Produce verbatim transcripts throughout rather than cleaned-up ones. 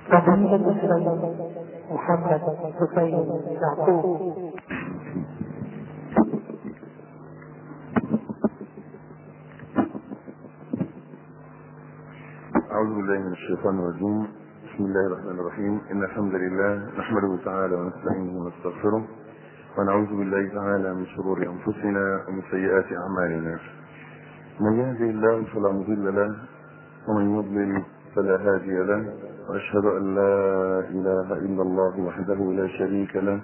فضيلة الشيخ محمد حسين يعقوب. أعوذ بالله من الشيطان الرجيم. بسم الله الرحمن الرحيم. إن الحمد لله نحمده تعالى ونستعينه ونستغفره ونعوذ بالله تعالى من شرور أنفسنا ومن سيئات أعمالنا. من يهده الله فلا مضل له ومن يضلل فلا هادي له، وأشهد أن لا إله إلا الله وحده لا شريك له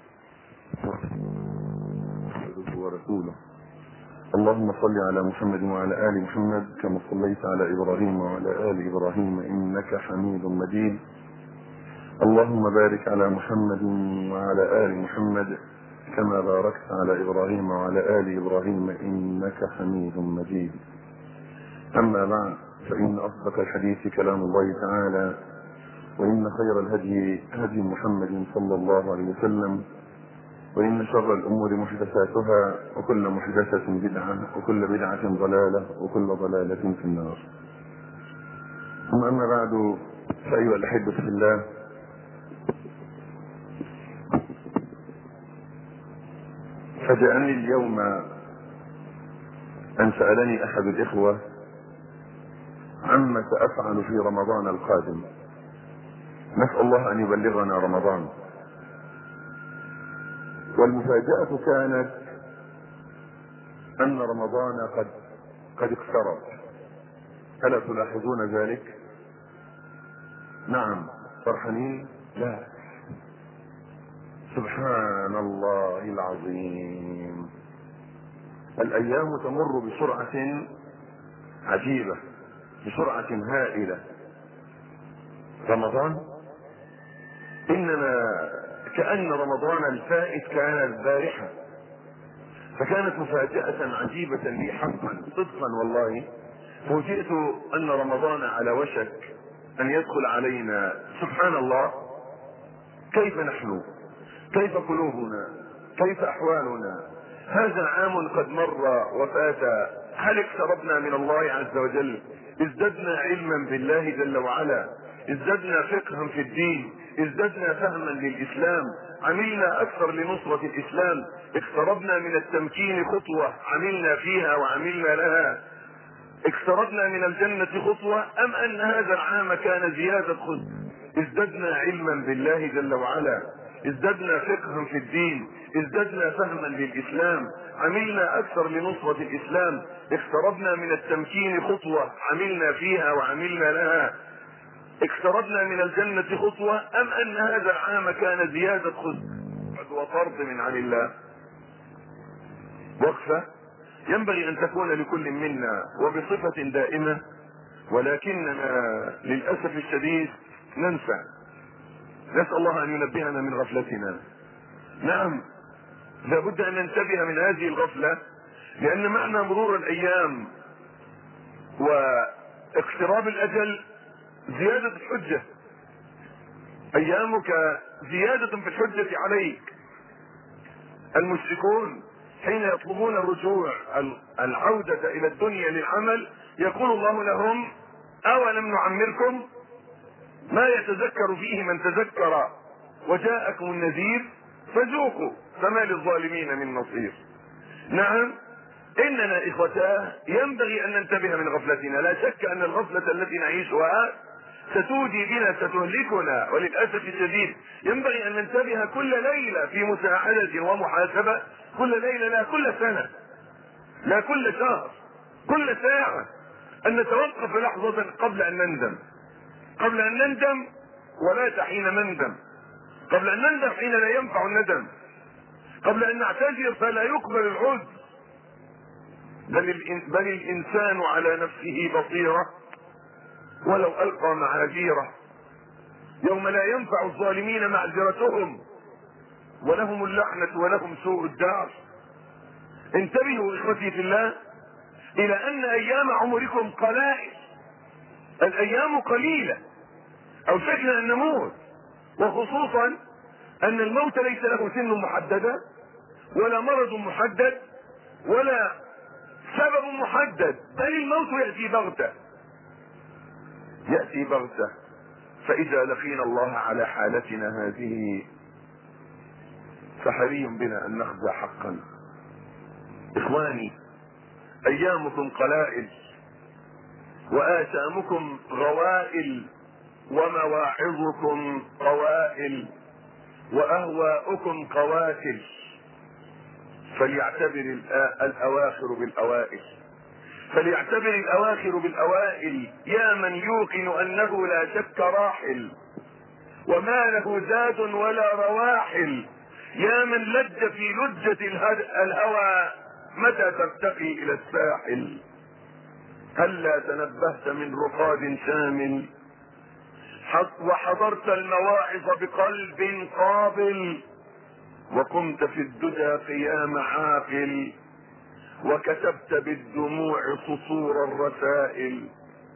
عبده ورسوله. اللهم صل على محمد وعلى آل محمد كما صليت على إبراهيم وعلى آل إبراهيم إنك حميد مجيد. اللهم بارك على محمد وعلى آل محمد كما باركت على إبراهيم وعلى آل إبراهيم إنك حميد مجيد. أما بعد، فإن أصدق الحديث كلام الله تعالى، وإن خير الهدي هدي محمد صلى الله عليه وسلم، وإن شر الأمور محدثاتها، وكل محدثة بدعة، وكل بدعة ضلالة، وكل ضلالة في النار. ثم أما بعد، فأيها الأحبة في الله، فجاءني اليوم أن سألني أحد الإخوة عما سأفعل في رمضان القادم. نسأل الله أن يبلغنا رمضان. والمفاجأة كانت أن رمضان قد قد اقترب. ألا تلاحظون ذلك؟ نعم. فرحانين؟ لا. سبحان الله العظيم. الأيام تمر بسرعة عجيبة، بسرعة هائلة. رمضان إننا كأن رمضان الفائت كان البارحة، فكانت مفاجأة عجيبة لي حقا صدقا والله. فوجئت أن رمضان على وشك أن يدخل علينا. سبحان الله، كيف نحن، كيف قلوبنا، كيف أحوالنا. هذا عام قد مر وفات. هل اقتربنا من الله عز وجل؟ ازددنا علما بالله جل وعلا، ازددنا فقها في الدين، ازددنا فهما للإسلام، عملنا أكثر لنصرة الإسلام، اقتربنا من التمكين خطوة عملنا فيها وعملنا لها، اقتربنا من الجنة خطوة، أم أن هذا العام كان زيادة خطوة؟ ازددنا علما بالله جل وعلا، ازددنا فقها في الدين، ازددنا فهما للإسلام، عملنا أكثر لنصرة الإسلام، اقتربنا من التمكين خطوة عملنا فيها وعملنا لها، اقتربنا من الجنة خطوة، أم أن هذا العام كان زيادة خطوة وطرد من عن الله؟ وقفة ينبغي أن تكون لكل منا وبصفة دائمة، ولكننا للأسف الشديد ننسى. نسأل الله أن ينبهنا من غفلتنا. نعم، لابد أن ننتبه من هذه الغفلة، لأن معنى مرور الأيام واقتراب الأجل زيادة الحجة. أيامك زيادة في الحجة عليك. المشركون حين يطلبون الرجوع العودة إلى الدنيا للعمل يقول الله لهم: أولم نعمركم ما يتذكر فيه من تذكر وجاءكم النذير فذوقوا فما للظالمين من نصير. نعم، إننا إخوتاه ينبغي أن ننتبه من غفلتنا. لا شك أن الغفلة التي نعيشها ستودي بنا، ستهلكنا، وللأسف الشديد ينبغي أن ننتبه كل ليلة في مساعدة ومحاسبة، كل ليلة، لا كل سنة، لا كل شهر، كل ساعة، أن نتوقف لحظة قبل أن نندم، قبل أن نندم ولا حين نندم، قبل أن نندم حين لا ينفع الندم، قبل أن نعتذر فلا يقبل العذر. بل, بل الإنسان على نفسه بصيرة ولو ألقى معاذيره، يوم لا ينفع الظالمين معذرتهم ولهم اللعنة ولهم سوء الدار. انتبهوا إخوتي في الله إلى أن أيام عمركم قلائل. الأيام قليلة، أو شكنا أن نموت، وخصوصا أن الموت ليس له سن محددة ولا مرض محدد ولا سبب محدد، بل الموت يأتي بغتة، يأتي بغتة. فإذا لقينا الله على حالتنا هذه فحري بنا أن نخزى حقا. إخواني، أيامكم قلائل وآثامكم غوائل ومواعظكم قوائل وأهواؤكم قواتل، فليعتبر الأواخر بالأوائل، فليعتبر الأواخر بالأوائل يا من يوقن أنه لا شك راحل وما له زاد ولا رواحل، يا من لج في لجة الهوى متى ترتقي إلى الساحل. هلا تنبهت من رقاد شامل وحضرت المواعظ بقلب قابل، وقمت في الدجى قيام عاقل، وكتبت بالدموع سطور الرسائل.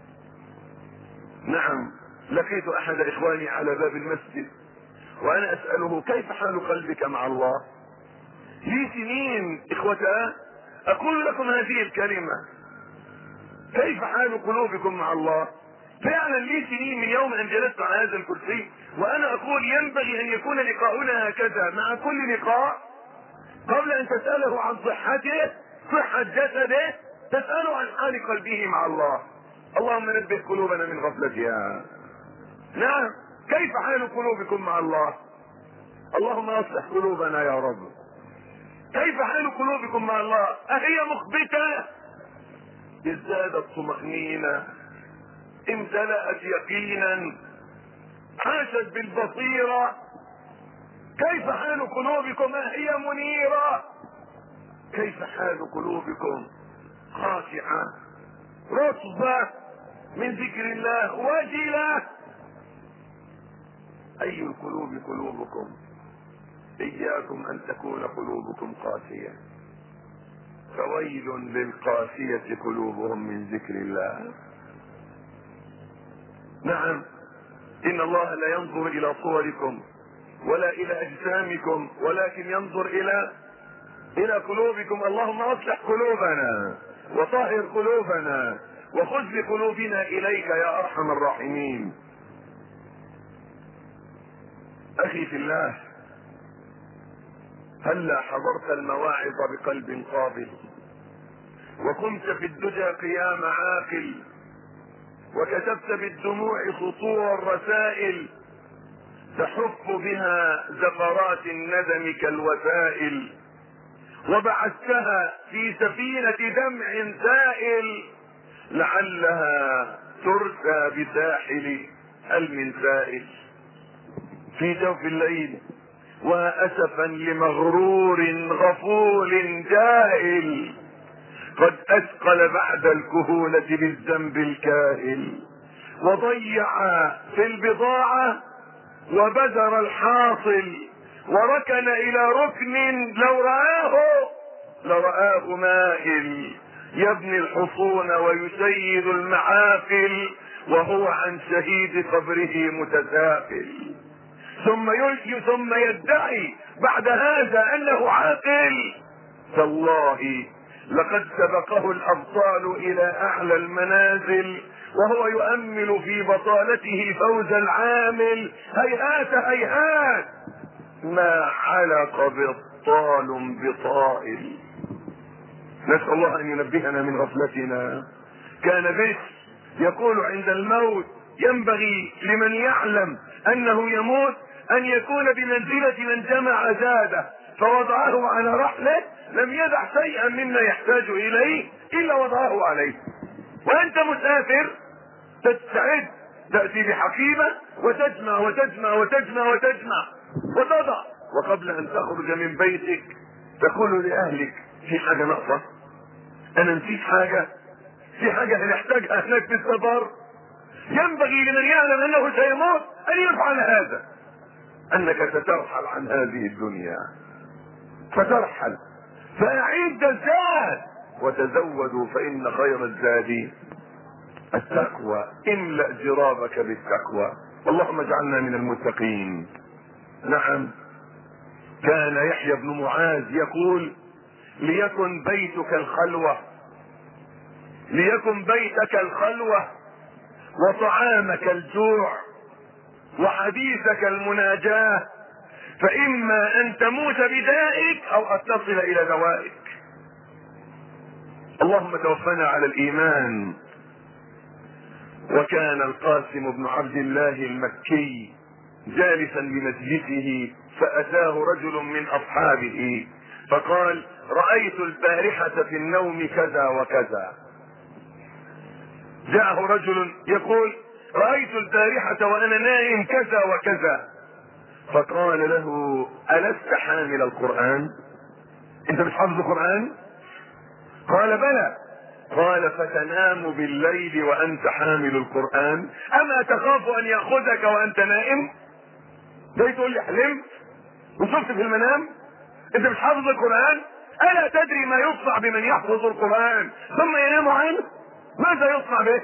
نعم، لقيت احد اخواني على باب المسجد وانا اسأله كيف حال قلبك مع الله؟ لي سنين اخوتاه اقول لكم هذه الكلمة، كيف حال قلوبكم مع الله؟ فعلا لي سنين من يوم ان جلست على هذا الكرسي وانا اقول ينبغي ان يكون لقاؤنا هكذا مع كل لقاء. قبل ان تسأله عن صحته، صحة جسده، تسأله عن حال قلبه مع الله. اللهم نبه قلوبنا من غفلتها. نعم، كيف حال قلوبكم مع الله؟ اللهم اصلح قلوبنا يا رب. كيف حال قلوبكم مع الله؟ اهي مخبتة؟ ازدادت طمأنينة، امتلأت يقينا، عاشت بالبصيرة. كيف حال قلوبكم؟ اهي منيرة؟ كيف حال قلوبكم؟ خاشعة رطبة من ذكر الله، وجلة. اي القلوب قلوبكم؟ اياكم ان تكون قلوبكم قاسية، فويل للقاسية قلوبهم من ذكر الله. نعم، ان الله لا ينظر الى صوركم ولا الى اجسامكم، ولكن ينظر الى الى قلوبكم. اللهم اصلح قلوبنا وطهر قلوبنا وخذ بقلوبنا اليك يا ارحم الراحمين. اخي في الله، هلا حضرت المواعظ بقلب قابل، وقمت في الدجى قيام عاقل، وكتبت بالدموع سطور الرسائل تحف بها زفرات الندم كالوسائل، وبعثتها في سفينة دمع سائل لعلها ترسى بساحل هل من سائل. في جوف الليل واسفا لمغرور غفول جاهل، قد اثقل بعد الكهولة بالذنب الكاهل، وضيع في البضاعة وبذر الحاصل، وركن الى ركن لو رآه لرآه مائل، يبني الحصون ويسيد المعافل، وهو عن شهيد قبره متسافل، ثم يلقي ثم يدعي بعد هذا انه عاقل. تالله لقد سبقه الابطال الى اعلى المنازل، وهو يؤمل في بطالته فوز العامل. هيهات هيهات ما علق بطال بطائل. نسأل الله ان ينبهنا من غفلتنا. كان بس يقول عند الموت ينبغي لمن يعلم انه يموت ان يكون بمنزلة من جمع زاده فوضعه على رحله، لم يدع شيئا مما يحتاج اليه الا وضعه عليه. وانت مسافر تستعد، تأتي بحقيبة وتجمع وتجمع وتجمع وتجمع وتضع، وقبل ان تخرج من بيتك تقول لأهلك في حاجة ناقصة؟ انا نسيت حاجة؟ في حاجة هنحتاجها هناك في السفر؟ ينبغي لمن يعلم انه سيموت ان يفعل هذا، انك سترحل عن هذه الدنيا، فترحل. فاعد الزاد وتزودوا فان خير الزاد التقوى. املأ جرابك بالتقوى. اللهم اجعلنا من المتقين. نعم، كان يحيى بن معاذ يقول ليكن بيتك الخلوة، ليكن بيتك الخلوة وطعامك الجوع وحديثك المناجاة، فإما أن تموت بدائك أو أن تصل إلى دوائك. اللهم توفنا على الإيمان. وكان القاسم بن عبد الله المكي جالسا بمجلسه، فأتاه رجل من أصحابه فقال: رأيت البارحة في النوم كذا وكذا. جاءه رجل يقول: رأيت البارحة وأنا نائم كذا وكذا. فقال له: ألست حامل القرآن؟ أنت مش حافظ القرآن؟ قال: بلى. قال: فتنام بالليل وأنت حامل القرآن؟ أما تخاف أن يأخذك وأنت نائم؟ ده تقول لي حلمت وشفت في المنام؟ أنت مش حافظ القرآن؟ ألا تدري ما يصنع بمن يحفظ القرآن ثم ينام عنه؟ ماذا يصنع به؟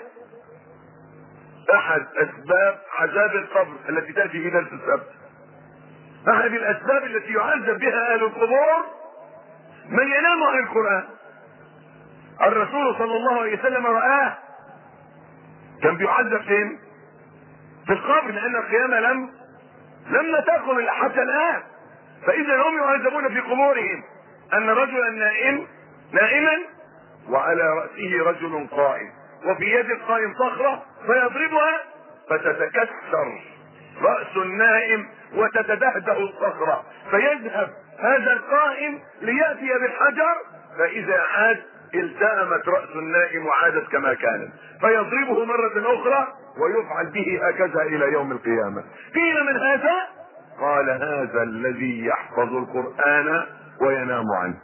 أحد أسباب عذاب القبر التي تأتي في درس السبت، أحد الأسباب التي يعذب بها أهل القبور من ينام عن القرآن. الرسول صلى الله عليه وسلم رآه كان بيعذب فين؟ في القبر، لأن القيامة لم لم تقم حتى الآن. فإذا هم يعذبون في قبورهم أن رجلا نائم نائما وعلى رأسه رجل قائم، وفي يد القائم صخرة فيضربها فتتكسر رأس النائم وتتدهده الصخرة، فيذهب هذا القائم ليأتي بالحجر، فإذا عاد التأمت رأس النائم وعادت كما كانت، فيضربه مرة أخرى ويفعل به هكذا إلى يوم القيامة. قيل: من هذا؟ قال: هذا الذي يحفظ القرآن وينام عنه.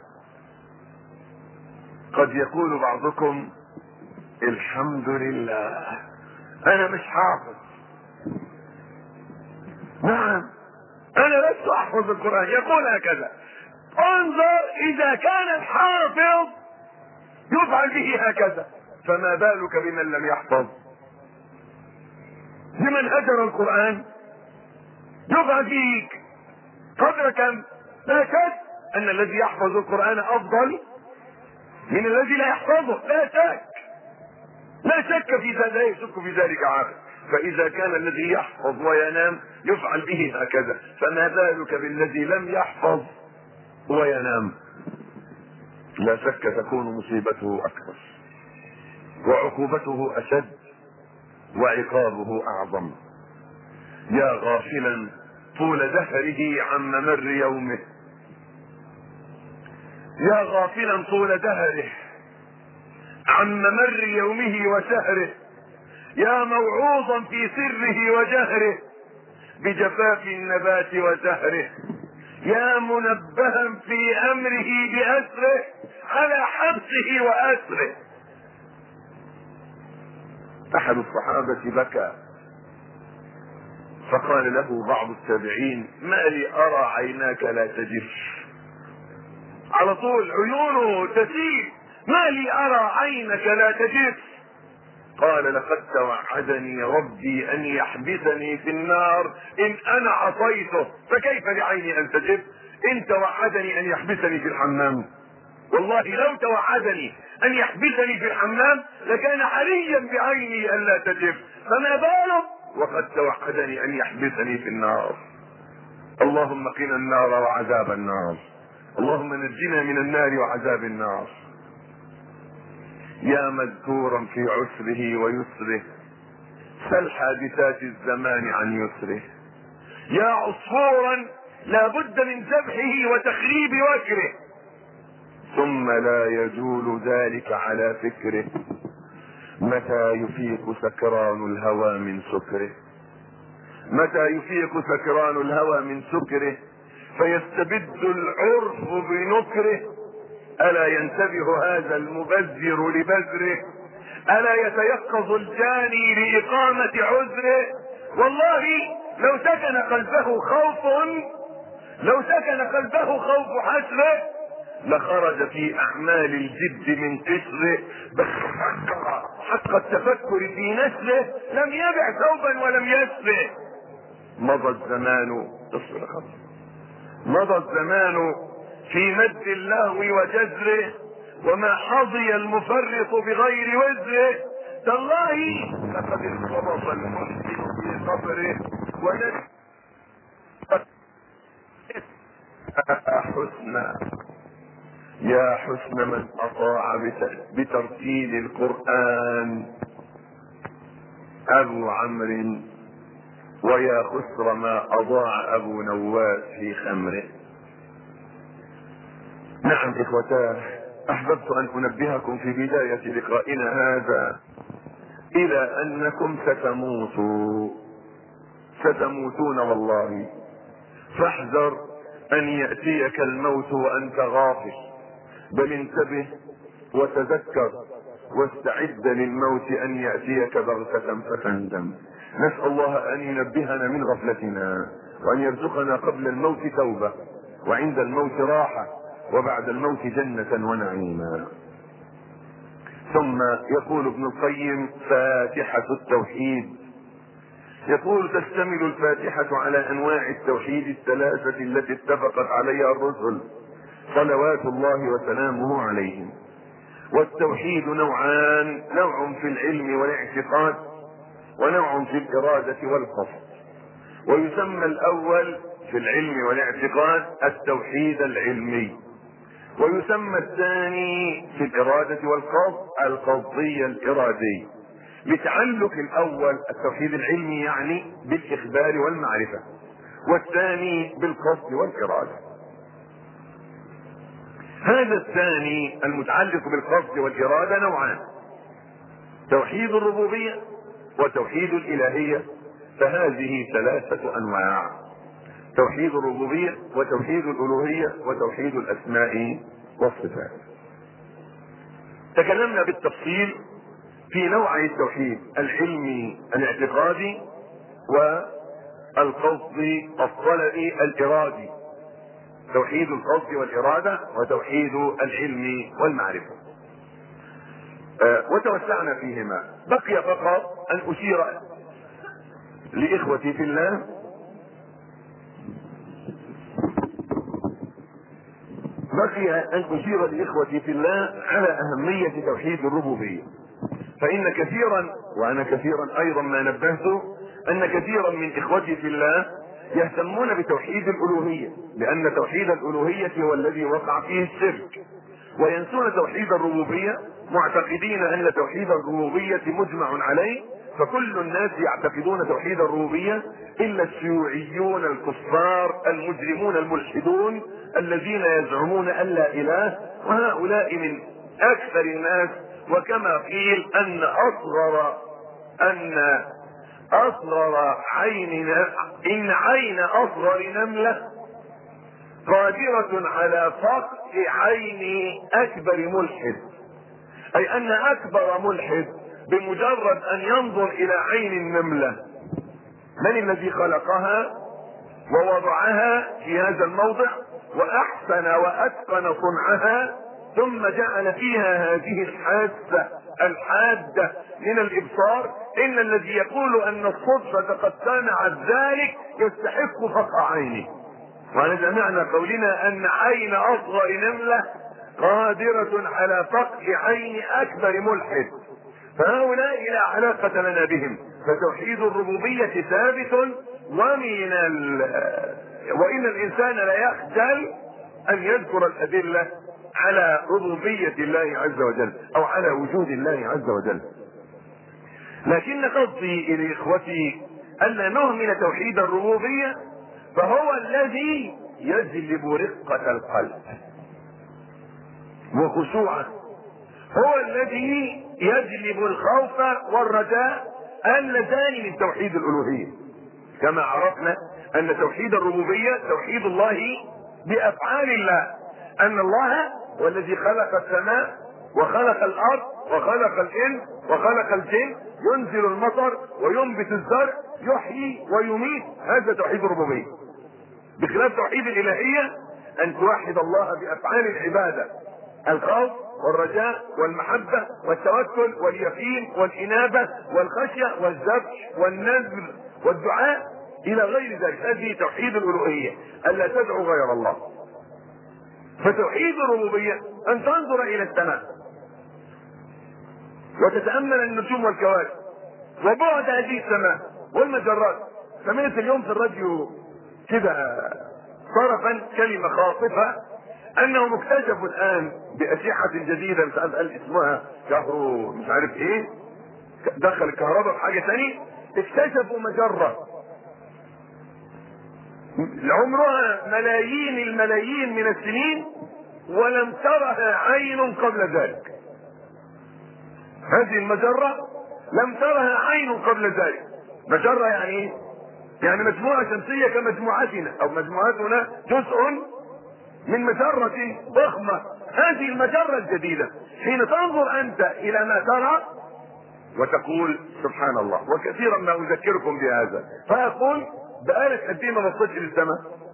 قد يقول بعضكم: الحمد لله أنا مش حافظ. نعم، أنا لست أحفظ القرآن. يقول هكذا: انظر إذا كان الحافظ يفعل به هكذا، فما بالك بمن لم يحفظ؟ لمن هجر القرآن يفعل فيك قدر كم؟ لا شك أن الذي يحفظ القرآن أفضل من الذي لا يحفظه، لا شك لا شك في ذلك، لا يشك في ذلك عاقل. فإذا كان الذي يحفظ وينام يفعل به هكذا، فما بالك بالذي لم يحفظ وينام؟ لا شك تكون مصيبته أكبر وعقوبته أشد وعقابه أعظم. يا غافلا طول دهره عن ممر يومه، يا غافلا طول دهره عن ممر يومه وشهره، يا موعوظا في سره وجهره بجفاف النبات وزهره، يا منبها في امره باسره على حبسه واسره. احد الصحابة بكى فقال له بعض التابعين: ما لي ارى عيناك لا تجف؟ على طول عيونه تسيل، ما لي ارى عينك لا تجف؟ قال: لقد توعدني ربي ان يحبسني في النار ان انا عصيته، فكيف لعيني ان تجف؟ ان توعدني ان يحبسني في الحمام، والله لو توعدني ان يحبسني في الحمام لكان عليا بعيني ان لا تجف، فما باله وقد توعدني ان يحبسني في النار. اللهم قنا النار وعذاب النار، اللهم نجنا من النار وعذاب النار. يا مذكورا في عسره ويسره، سل حادثات الزمان عن يسره، يا عصفورا لا بد من ذبحه وتخريب وكره، ثم لا يجول ذلك على فكره، متى يفيق سكران الهوى من سكره، متى يفيق سكران الهوى من سكره فيستبد العرف بنكره، ألا ينتبه هذا المبذر لبذره، ألا يتيقظ الجاني لإقامة عذره. والله لو سكن قلبه خوف لو سكن قلبه خوف حسره لخرج في أعمال الجد من قسره، بس حق التفكر في نسله لم يبع ثوبا ولم يسره. مضى الزمان مضى الزمان في مد اللهو وجزره، وما حظي المفرط بغير وزره، تالله لقد انقبض المحسن في قبره ونسأل حسنا يا حسن من أطاع بترتيل القرآن أبو عمرو، ويا خسر ما أضاع أبو نواس في خمره. نعم إخوتاه، أحببت أن أنبهكم في بداية لقائنا هذا إلى أنكم ستموتوا ستموتون والله، فاحذر أن يأتيك الموت وأنت غافل، بل انتبه وتذكر واستعد للموت أن يأتيك بغتة فتندم. نسأل الله أن ينبهنا من غفلتنا، وأن يرزقنا قبل الموت توبة، وعند الموت راحة، وبعد الموت جنة ونعيما. ثم يقول ابن القيم: فاتحة التوحيد. يقول: تشتمل الفاتحة على أنواع التوحيد الثلاثة التي اتفقت عليها الرسل صلوات الله وسلامه عليهم. والتوحيد نوعان: نوع في العلم والاعتقاد، ونوع في الإرادة والقصد. ويسمى الأول في العلم والاعتقاد التوحيد العلمي، ويسمى الثاني في الإرادة والقصد القصدي الإرادي، لتعلق الأول التوحيد العلمي يعني بالإخبار والمعرفة، والثاني بالقصد والإرادة. هذا الثاني المتعلق بالقصد والإرادة نوعان: توحيد الربوبية وتوحيد الإلهية، فهذه ثلاثة أنواع: توحيد الربوبية وتوحيد الألوهية وتوحيد الأسماء والصفات. تكلمنا بالتفصيل في نوعي التوحيد: العلمي الاعتقادي، والقصدي الطلبي الإرادي، توحيد القصد والإرادة وتوحيد العلم والمعرفة. أه وتوسعنا فيهما. بقي فقط أن أشير لإخوتي في الله بقي أن أشير لإخوتي في الله على أهمية توحيد الربوبية. فإن كثيرا، وأنا كثيرا أيضا ما نبهت أن كثيرا من إخوتي في الله يهتمون بتوحيد الألوهية، لأن توحيد الألوهية هو الذي وقع فيه الشرك، وينسون توحيد الربوبية معتقدين أن توحيد الربوبية مجمع عليه، فكل الناس يعتقدون توحيد الربوبية إلا الشيوعيون الكفار المجرمون الملحدون الذين يزعمون أن لا إله، وهؤلاء من أكثر الناس. وكما قيل أن أصغر أن أصغر عين إن عين أصغر نملة قادرة على فقع عين أكبر ملحد، أي أن أكبر ملحد بمجرد أن ينظر إلى عين النملة من الذي خلقها ووضعها في هذا الموضع وأحسن وأتقن صنعها، ثم جعل فيها هذه الحاسة الحادة من الإبصار، إن الذي يقول أن الصدفة قد صنعت ذلك يستحق فقع عينه. وهذا معنى قولنا أن عين أصغر نملة قادرة على فقع عين أكبر ملحد، فهؤلاء لا علاقة لنا بهم. فتوحيد الربوبية ثابت، ومن ال... وإن الإنسان لا يخجل أن يذكر الأدلة على ربوبية الله عز وجل أو على وجود الله عز وجل. لكن قصدي إلى إخوتي أن نهمل توحيد الربوبية، فهو الذي يجلب رقة القلب وخشوعه، هو الذي يجلب الخوف والرجاء اللذان من توحيد الألوهية. كما عرفنا أن توحيد الربوبية توحيد الله بأفعال الله، أن الله هو الذي خلق السماء وخلق الأرض وخلق الإنس وخلق الجن، ينزل المطر وينبت الزرع، يحيي ويميت، هذا توحيد الربوبية. بخلاف توحيد الإلهية أن توحد الله بأفعال العبادة: الخوف والرجاء والمحبة والتوكل واليقين والإنابة والخشية والذبح والنذر والدعاء إلى غير ذلك. هذه توحيد الألوهية، ألا تدعو غير الله. فتوحيد الربوبية أن تنظر إلى السماء وتتأمل النجوم والكواكب وبعد هذه السماء والمجرات، سمعت اليوم في الراديو كده طرفا كلمة خاطفة انهم اكتشفوا الان باشعة جديدة مش عارف قال اسمها كهرو مش عارف ايه، دخل الكهرباء في حاجة تانية، اكتشفوا مجرة عمرها ملايين الملايين من السنين ولم ترها عين قبل ذلك. هذه المجرة لم ترها عين قبل ذلك. مجرة يعني ايه؟ يعني مجموعة شمسية كمجموعتنا او مجموعتنا جزء من مجرة ضخمة. هذه المجرة الجديدة حين تنظر انت الى ما ترى وتقول سبحان الله، وكثيرا ما اذكركم بهذا فاقول بقالك قد ايه ما بصيتش للسماء؟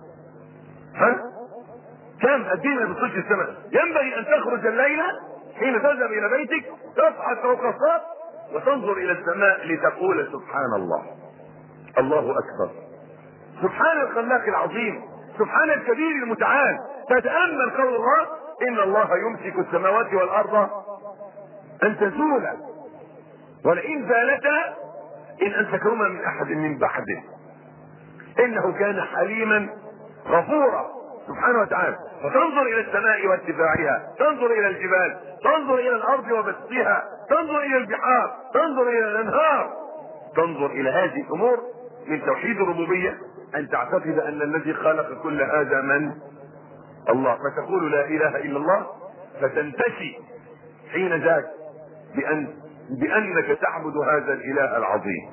ها؟ كم قد ايه ما بصيتش للسماء؟ ينبغي ان تخرج الليلة حين تذهب الى بيتك تصعد فوق السطح وتنظر الى السماء لتقول سبحان الله، الله اكبر، سبحان الخلاق العظيم، سبحان الكبير المتعال. تتأمل قول الله ان الله يمسك السماوات والارض ان تزولا ولئن زالتا ان امسكهما من احد من بعده انه كان حليما غفورا سبحانه وتعالى. فتنظر الى السماء وارتفاعها، تنظر الى الجبال، تنظر الى الارض وبسطها، تنظر الى البحار، تنظر الى الانهار، تنظر الى هذه الامور من توحيد الربوبيه، ان تعتقد ان الذي خلق كل هذا من؟ الله، فتقول لا اله الا الله، فتنتشي حين ذاك بأن بانك تعبد هذا الاله العظيم.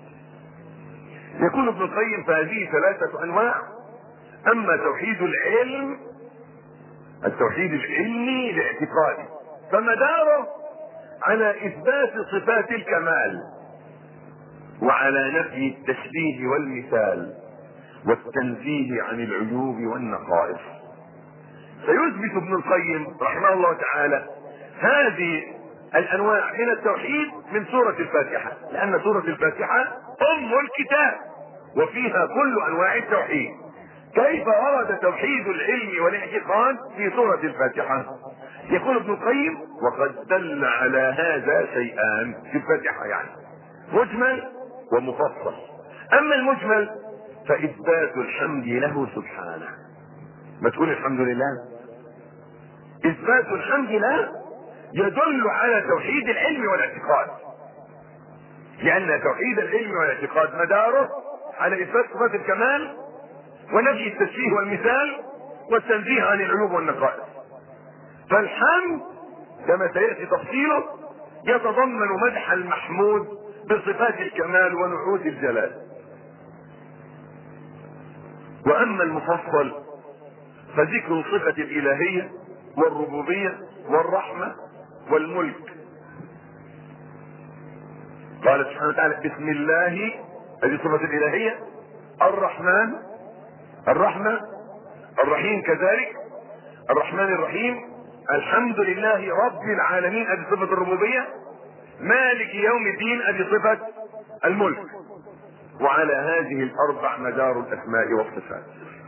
يقول ابن القيم فهذه ثلاثه انواع. اما توحيد العلم، التوحيد العلمي الاعتقادي، فمداره على اثبات صفات الكمال وعلى نفي التشبيه والمثال والتنزيه عن العيوب والنقائص. فيثبت ابن القيم رحمه الله تعالى هذه الانواع من التوحيد من سورة الفاتحة، لان سورة الفاتحة ام الكتاب وفيها كل انواع التوحيد. كيف ورد توحيد العلم والاعتقاد في سورة الفاتحة؟ يقول ابن القيم وقد دل على هذا شيئان في الفاتحة، يعني مجمل ومفصل. اما المجمل فاثبات الحمد له سبحانه، ما تقول الحمد لله، اثبات الحمد له يدل على توحيد العلم والاعتقاد، لان توحيد العلم والاعتقاد مداره على اثبات صفات الكمال ونفي التشبيه والمثال والتنزيه عن العيوب والنقائص. فالحمد كما سياتي تفصيله يتضمن مدح المحمود بصفات الكمال ونعوت الجلال. واما المفصل فذكر صفة الالهية والربوبية والرحمة والملك. قال سبحانه وتعالى بسم الله، هذه صفة الالهية، الرحمن الرحمة الرحيم كذلك، الرحمن الرحيم، الحمد لله رب العالمين، هذه صفة الربوبية، مالك يوم الدين، هذه صفة الملك. وعلى هذه الاربع مدار الاسماء والصفات.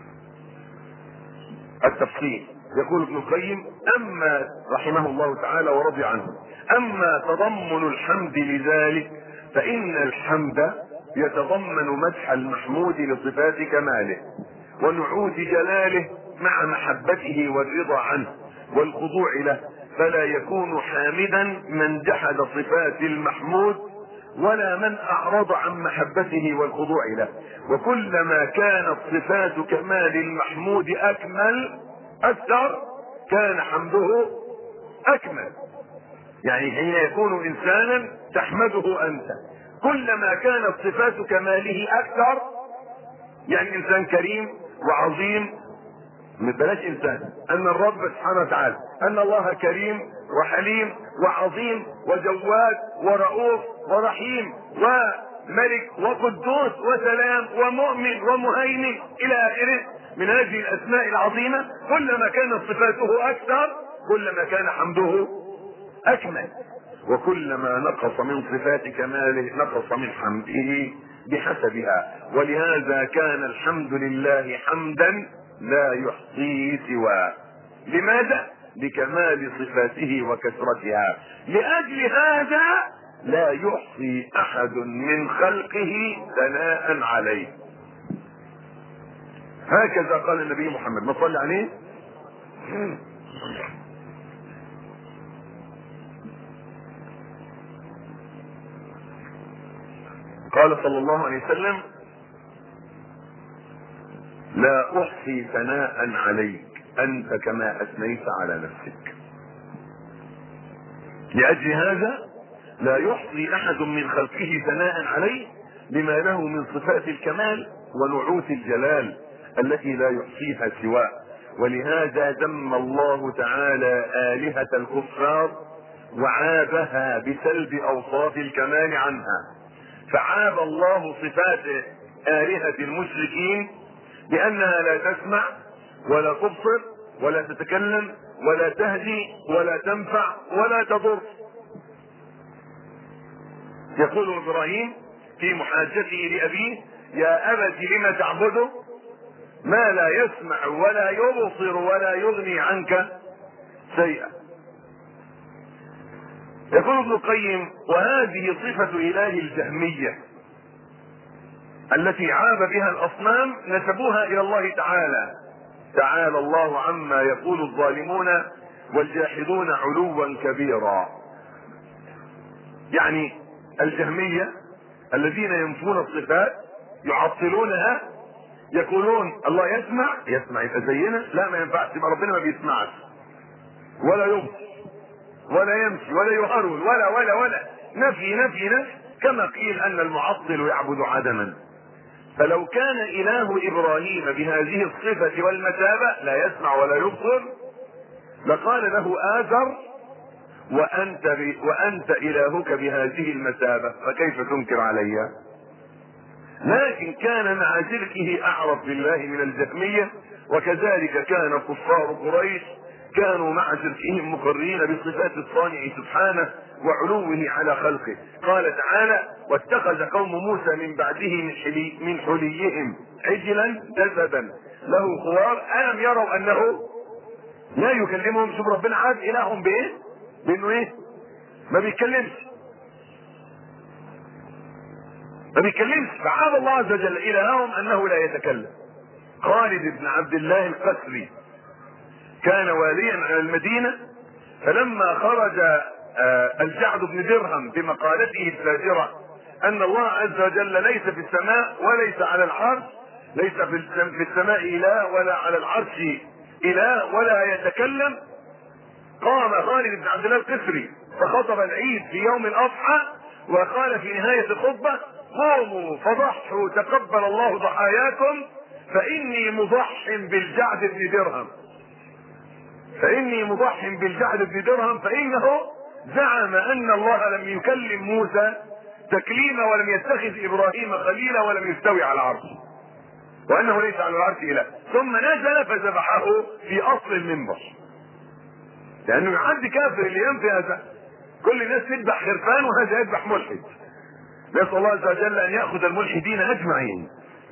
التفصيل يقول ابن القيم اما رحمه الله تعالى ورضي عنه، اما تضمن الحمد لذلك فان الحمد يتضمن مدح المحمود لصفات كماله ونعوت جلاله مع محبته والرضا عنه والخضوع له، فلا يكون حامدا من جحد صفات المحمود ولا من اعرض عن محبته والخضوع له. وكلما كانت صفات كمال المحمود اكمل اكثر كان حمده اكمل. يعني حين يكون انسانا تحمده انت كلما كانت صفات كماله اكثر، يعني انسان كريم وعظيم، بلاش انسان، ان الرب سبحانه وتعالى ان الله كريم وحليم وعظيم وجواد ورؤوف ورحيم وملك وقدوس وسلام ومؤمن ومهيمن الى اخره من هذه الاسماء العظيمة. كلما كانت صفاته اكثر كلما كان حمده اكمل، وكلما نقص من صفات كماله نقص من حمده بحسبها. ولهذا كان الحمد لله حمدا لا يحصيه سواه. لماذا؟ لكمال صفاته وكثرتها. لاجل هذا لا يحصي احد من خلقه ثناء عليه. هكذا قال النبي محمد، ما صلى عليه. قال صلى الله عليه وسلم: لا احصي ثناء عليك انت كما اثنيت على نفسك. لاجل هذا لا يحصي احد من خلقه ثناء عليه لما له من صفات الكمال ونعوت الجلال التي لا يحصيها سواه. ولهذا ذم الله تعالى آلهة الكفار وعابها بسلب اوصاف الكمال عنها، فعاب الله صفات آلهة المشركين بأنها لا تسمع ولا تبصر ولا تتكلم ولا تهدي ولا تنفع ولا تضر. يقول ابراهيم في محاجته لأبيه: يا أبت لم تعبده ما لا يسمع ولا يبصر ولا يغني عنك شيئا. يقول ابن القيم: وهذه صفة إله الجهمية التي عاب بها الأصنام نسبوها إلى الله تعالى. تعالى الله عما يقول الظالمون والجاحدون علوا كبيرا. يعني الجهمية الذين ينفون الصفات يعطلونها، يقولون الله يسمع، يسمع يبقى زينا، لا ما ينفعش، يبقى ربنا ما بيسمعش ولا يبصر ولا يمشي ولا يهرول ولا ولا ولا نفي نفي نفي، كما قيل ان المعطل يعبد عدما. فلو كان اله ابراهيم بهذه الصفة والمثابة لا يسمع ولا يبصر لقال له آزر: وانت ب... وانت الهك بهذه المثابة فكيف تنكر علي؟ لكن كان مع شركه اعرف بالله من الجهمية، وكذلك كان كفار قريش كانوا مع شركهم مقرين بصفات الصانع سبحانه وعلوه على خلقه. قال تعالى: واتخذ قوم موسى من بعده من, حلي من حليهم عجلا جسدا له خوار ألم يروا أنه لا يكلمهم. شوف ربنا عاد إلههم بإيه؟ بأنه إيه؟ ما بيتكلمش ما بيتكلمش فعاد الله عز وجل إلههم أنه لا يتكلم. خالد بن عبد الله القسري كان واليا على المدينة، فلما خرج الجعد بن درهم بمقالته الفاجرة ان الله عز وجل ليس في السماء وليس على العرش، ليس في السماء اله ولا على العرش اله ولا يتكلم، قام خالد بن عبد الله القسري فخطب العيد في يوم الاضحى وقال في نهاية الخطبة: قوموا فضحوا تقبل الله ضحاياكم فاني مضح بالجعد بن درهم فاني مضح بالجعد بن درهم فانه زعم ان الله لم يكلم موسى تكليما ولم يتخذ ابراهيم خليلا ولم يستوي على العرش وانه ليس على العرش اله، ثم نزل فذبحه في اصل المنبر. لانه يعد كافر اللي ينفي هذا. كل الناس تذبح خرفان وهذا يذبح ملحد. نسال الله عز وجل ان ياخذ الملحدين اجمعين.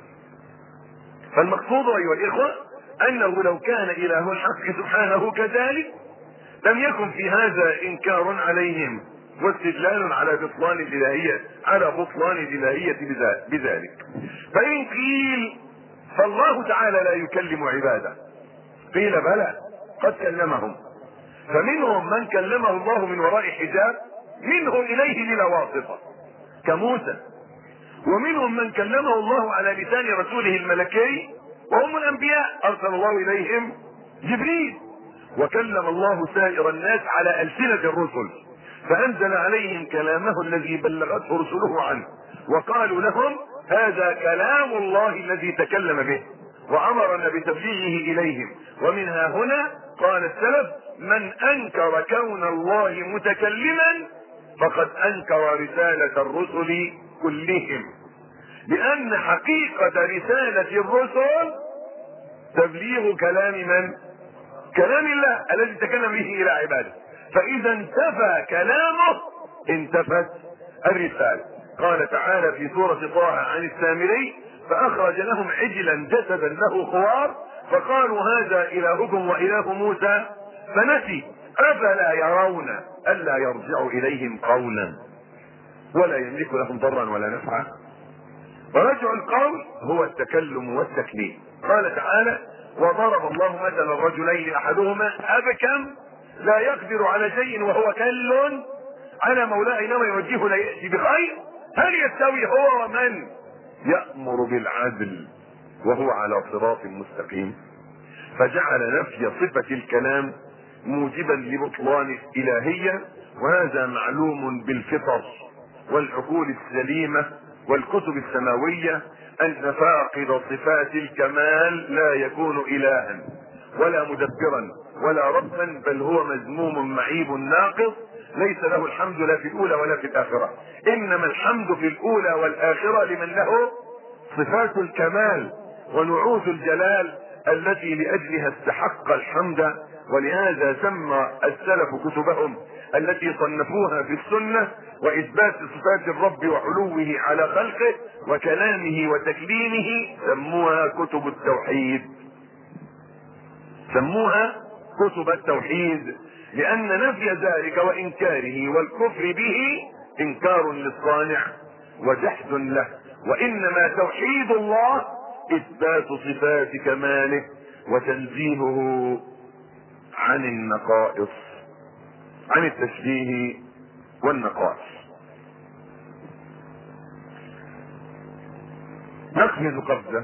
فالمقصود ايها الاخوه انه لو كان اله الحق سبحانه كذلك لم يكن في هذا انكار عليهم واستدلال على بطلان الالهيه على بطلان الالهيه بذلك. فان قيل فالله تعالى لا يكلم عباده، قيل بلى قد كلمهم، فمنهم من كلمه الله من وراء حجاب منه اليه بلا واسطه كموسى، ومنهم من كلمه الله على لسان رسوله الملكي وهم الانبياء ارسل الله اليهم جبريل، وكلم الله سائر الناس على السنة الرسل فانزل عليهم كلامه الذي بلغته رسله عنه وقالوا لهم: هذا كلام الله الذي تكلم به وامرنا بتبليغه اليهم. ومنها هنا قال السلف: من انكر كون الله متكلما فقد انكر رسالة الرسل كلهم، لان حقيقة رسالة الرسل تبليغ كلام من؟ كلام الله الذي تكلم به الى عباده. فاذا انتفى كلامه انتفت الرسالة. قال تعالى في سورة طه عن السامري: فاخرج لهم عجلا جسدا له خوار فقالوا هذا الهكم واله موسى فنسي افلا يرون الا يرجع اليهم قولا. ولا يملك لهم ضرا ولا نفعا. ورجع القول هو التكلم والتكليم. قال تعالى: وضرب الله مثلا الرجلين احدهما ابكم لا يقدر على شيء وهو كل على مولاه اينما يوجهه لا ياتي بخير، هل يستوي هو ومن يأمر بالعدل وهو على صراط مستقيم؟ فجعل نفي صفة الكلام موجبا لبطلان الإلهية، وهذا معلوم بالفطر والعقول السليمة والكتب السماوية أن فاقد صفات الكمال لا يكون إلها ولا مدبرا ولا ربا، بل هو مذموم معيب ناقص ليس له الحمد لا في الأولى ولا في الآخرة، إنما الحمد في الأولى والآخرة لمن له صفات الكمال ونعوت الجلال التي لأجلها استحق الحمد. ولهذا سمى السلف كتبهم التي صنفوها في السنة وإثبات صفات الرب وعلوه على خلقه وكلامه وتكليمه سموها كتب التوحيد، سموها كتب التوحيد، لأن نفي ذلك وإنكاره والكفر به إنكار للصانع وجحد له، وإنما توحيد الله إثبات صفات كماله وتنزيهه عن النقائص، عن التشبيه والنقائص. نقفز قفزة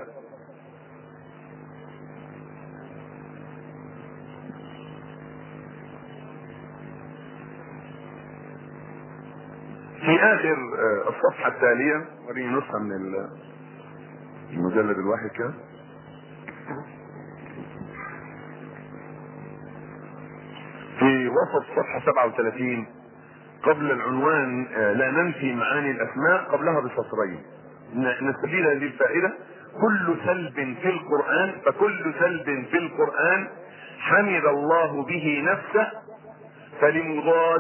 في آخر الصفحة التالية، وريني نسخة من المجلد الواحد كده، في وسط صفحة سبعة وثلاثين قبل العنوان لا ننفي معاني الأسماء، قبلها بسطرين نستفيد هذه الفائدة: كل سلب في القرآن فكل سلب في القرآن حمد الله به نفسه فلمضاد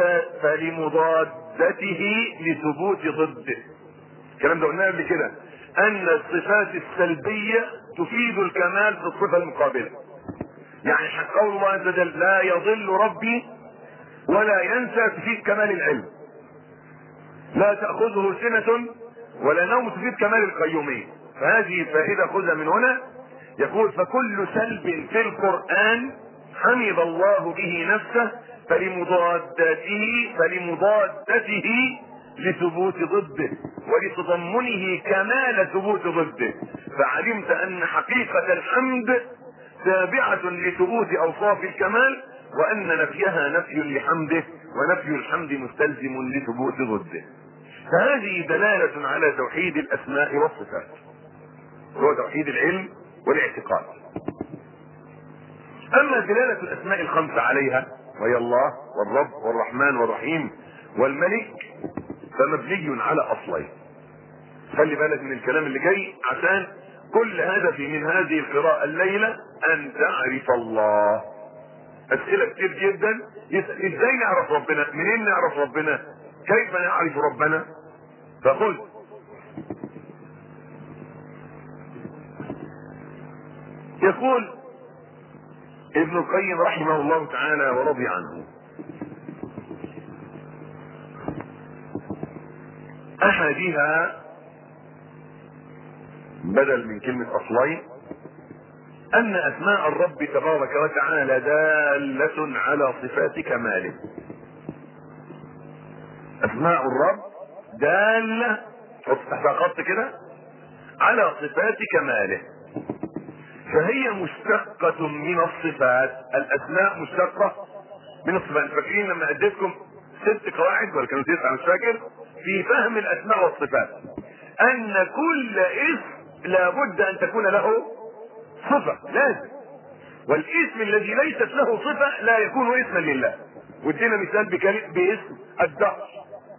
فلمضادته لثبوت ضده. الكلام ده قلناه قبل كده، ان الصفات السلبية تفيد الكمال في الصفة المقابلة. يعني قول الله عز وجل: لا يضل ربي ولا ينسى، تفيد كمال العلم. لا تأخذه سنة ولا نوم، تفيد كمال القيومية. فهذه فائدة خذها من هنا. يقول: فكل سلب في القرآن حمد الله به نفسه فلمضادته فلمضادته لثبوت ضده ولتضمنه كمال ثبوت ضده، فعلمت ان حقيقة الحمد تابعة لثبوت اوصاف الكمال، وان نفيها نفي لحمده، ونفي الحمد مستلزم لثبوت ضده. فهذه دلالة على توحيد الاسماء والصفات، هو توحيد العلم والاعتقاد. اما دلالة الاسماء الخمسة عليها، وهي الله والرب والرحمن والرحيم والملك، فمبني على اصلين. خلي بالك من الكلام اللي جاي، عشان كل هدفي من هذه القراءة الليلة ان تعرف الله. اسئلة كتير جدا يسأل: ازاي نعرف ربنا؟ منين نعرف ربنا؟ كيف نعرف ربنا؟ فخذ يقول ابن القيم رحمه الله تعالى ورضي عنه: احدها بدل من كلمة اصلين ان اسماء الرب تبارك وتعالى دالة على صفات كماله. اسماء الرب دالة، حط تحتها خط كده، على صفات كماله، فهي مشتقة من الصفات. الاسماء مشتقة من الصفات. فاكرين لما اديتكم ست قواعد ولا كانوا تسعة مش فاكر في فهم الاسماء والصفات؟ ان كل اسم لابد ان تكون له صفة، لازم. والاسم الذي ليست له صفة لا يكون اسما لله. وادينا مثال باسم الدهر.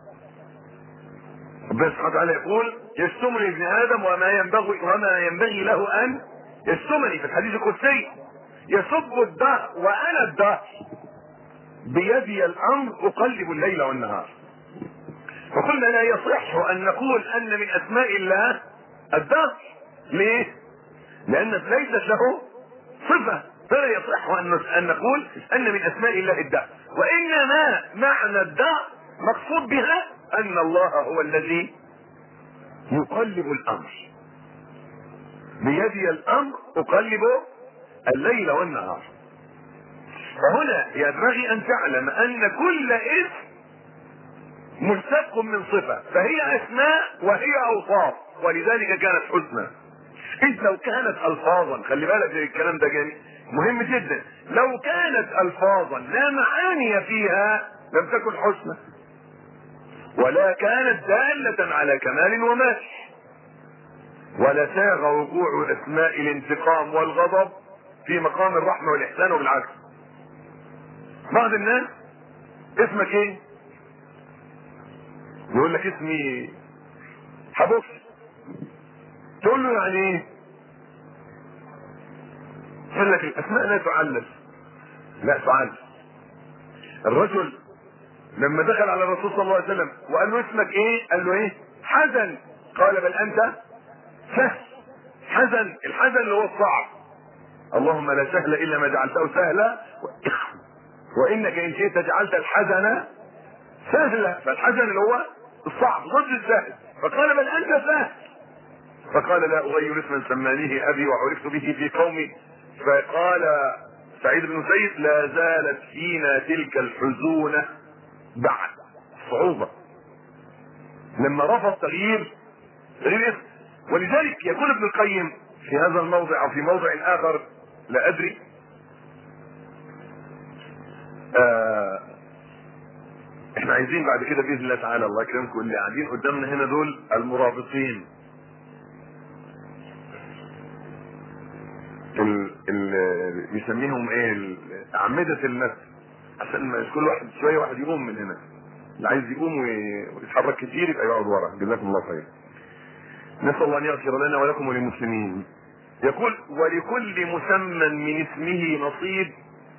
ربنا سبحانه وتعالى يقول: يشتمني ابن ادم وما ينبغي وما ينبغي له ان يشتمني، في الحديث القدسي: يسب الدهر وانا الدهر بيدي الامر اقلب الليل والنهار. فقلنا لا يصح ان نقول ان من اسماء الله الدهر. ليه؟ لان ليست له صفة، فلا يصح ان نقول ان من اسماء الله الدهر. وانما معنى الدهر مقصود بها ان الله هو الذي يقلب الامر. بيدي الامر اقلب الليل والنهار. فهنا ينبغي ان تعلم ان كل اسم مشتق من صفة، فهي اسماء وهي اوصاف، ولذلك كانت حسنى. إذ لو كانت الفاظا، خلي بالك الكلام ده جميل مهم جدا، لو كانت الفاظا لا معاني فيها لم تكن حسنى، ولا كانت دالة على كمال ومدح، ولساغ وقوع اسماء الانتقام والغضب في مقام الرحمة والاحسان وبالعكس. بعض الناس اسمك ايه؟ يقول لك اسمي حبوس. تقول له يعني ايه؟ يقول لك الاسماء لا تعلل. لا تعلل. الرجل لما دخل على الرسول صلى الله عليه وسلم وقال له اسمك ايه؟ قال له ايه؟ حزن. قال بل انت سهل. حزن، الحزن اللي هو الصعب. اللهم لا سهل الا ما جعلته سهلا وانك ان شئت جعلت الحزن سهلا. فالحزن اللي هو الصعب ضد السهل. فقال بل انت سهل. فقال لا اغير اسما سمانيه ابي وعرفت به في قومي. فقال سعيد بن سيد لا زالت فينا تلك الحزونة بعد صعوبة لما رفض تغيير تغيير اسم. ولذلك يقول ابن القيم في هذا الموضع او في موضع اخر لا ادري آه احنا عايزين بعد كده باذن الله تعالى الله يكرمكم اللي قاعدين قدامنا هنا دول المرابطين اللي بيسميهم ايه اعمدة النفس، عشان ما كل واحد شويه واحد يقوم من هنا، اللي عايز يقوم ويتحرك كتير يبقى يقعد ورا. جزاكم الله خير. نسال الله ان يغفر لنا ولكم وللمسلمين. يقول ولكل مسمى من اسمه نصيب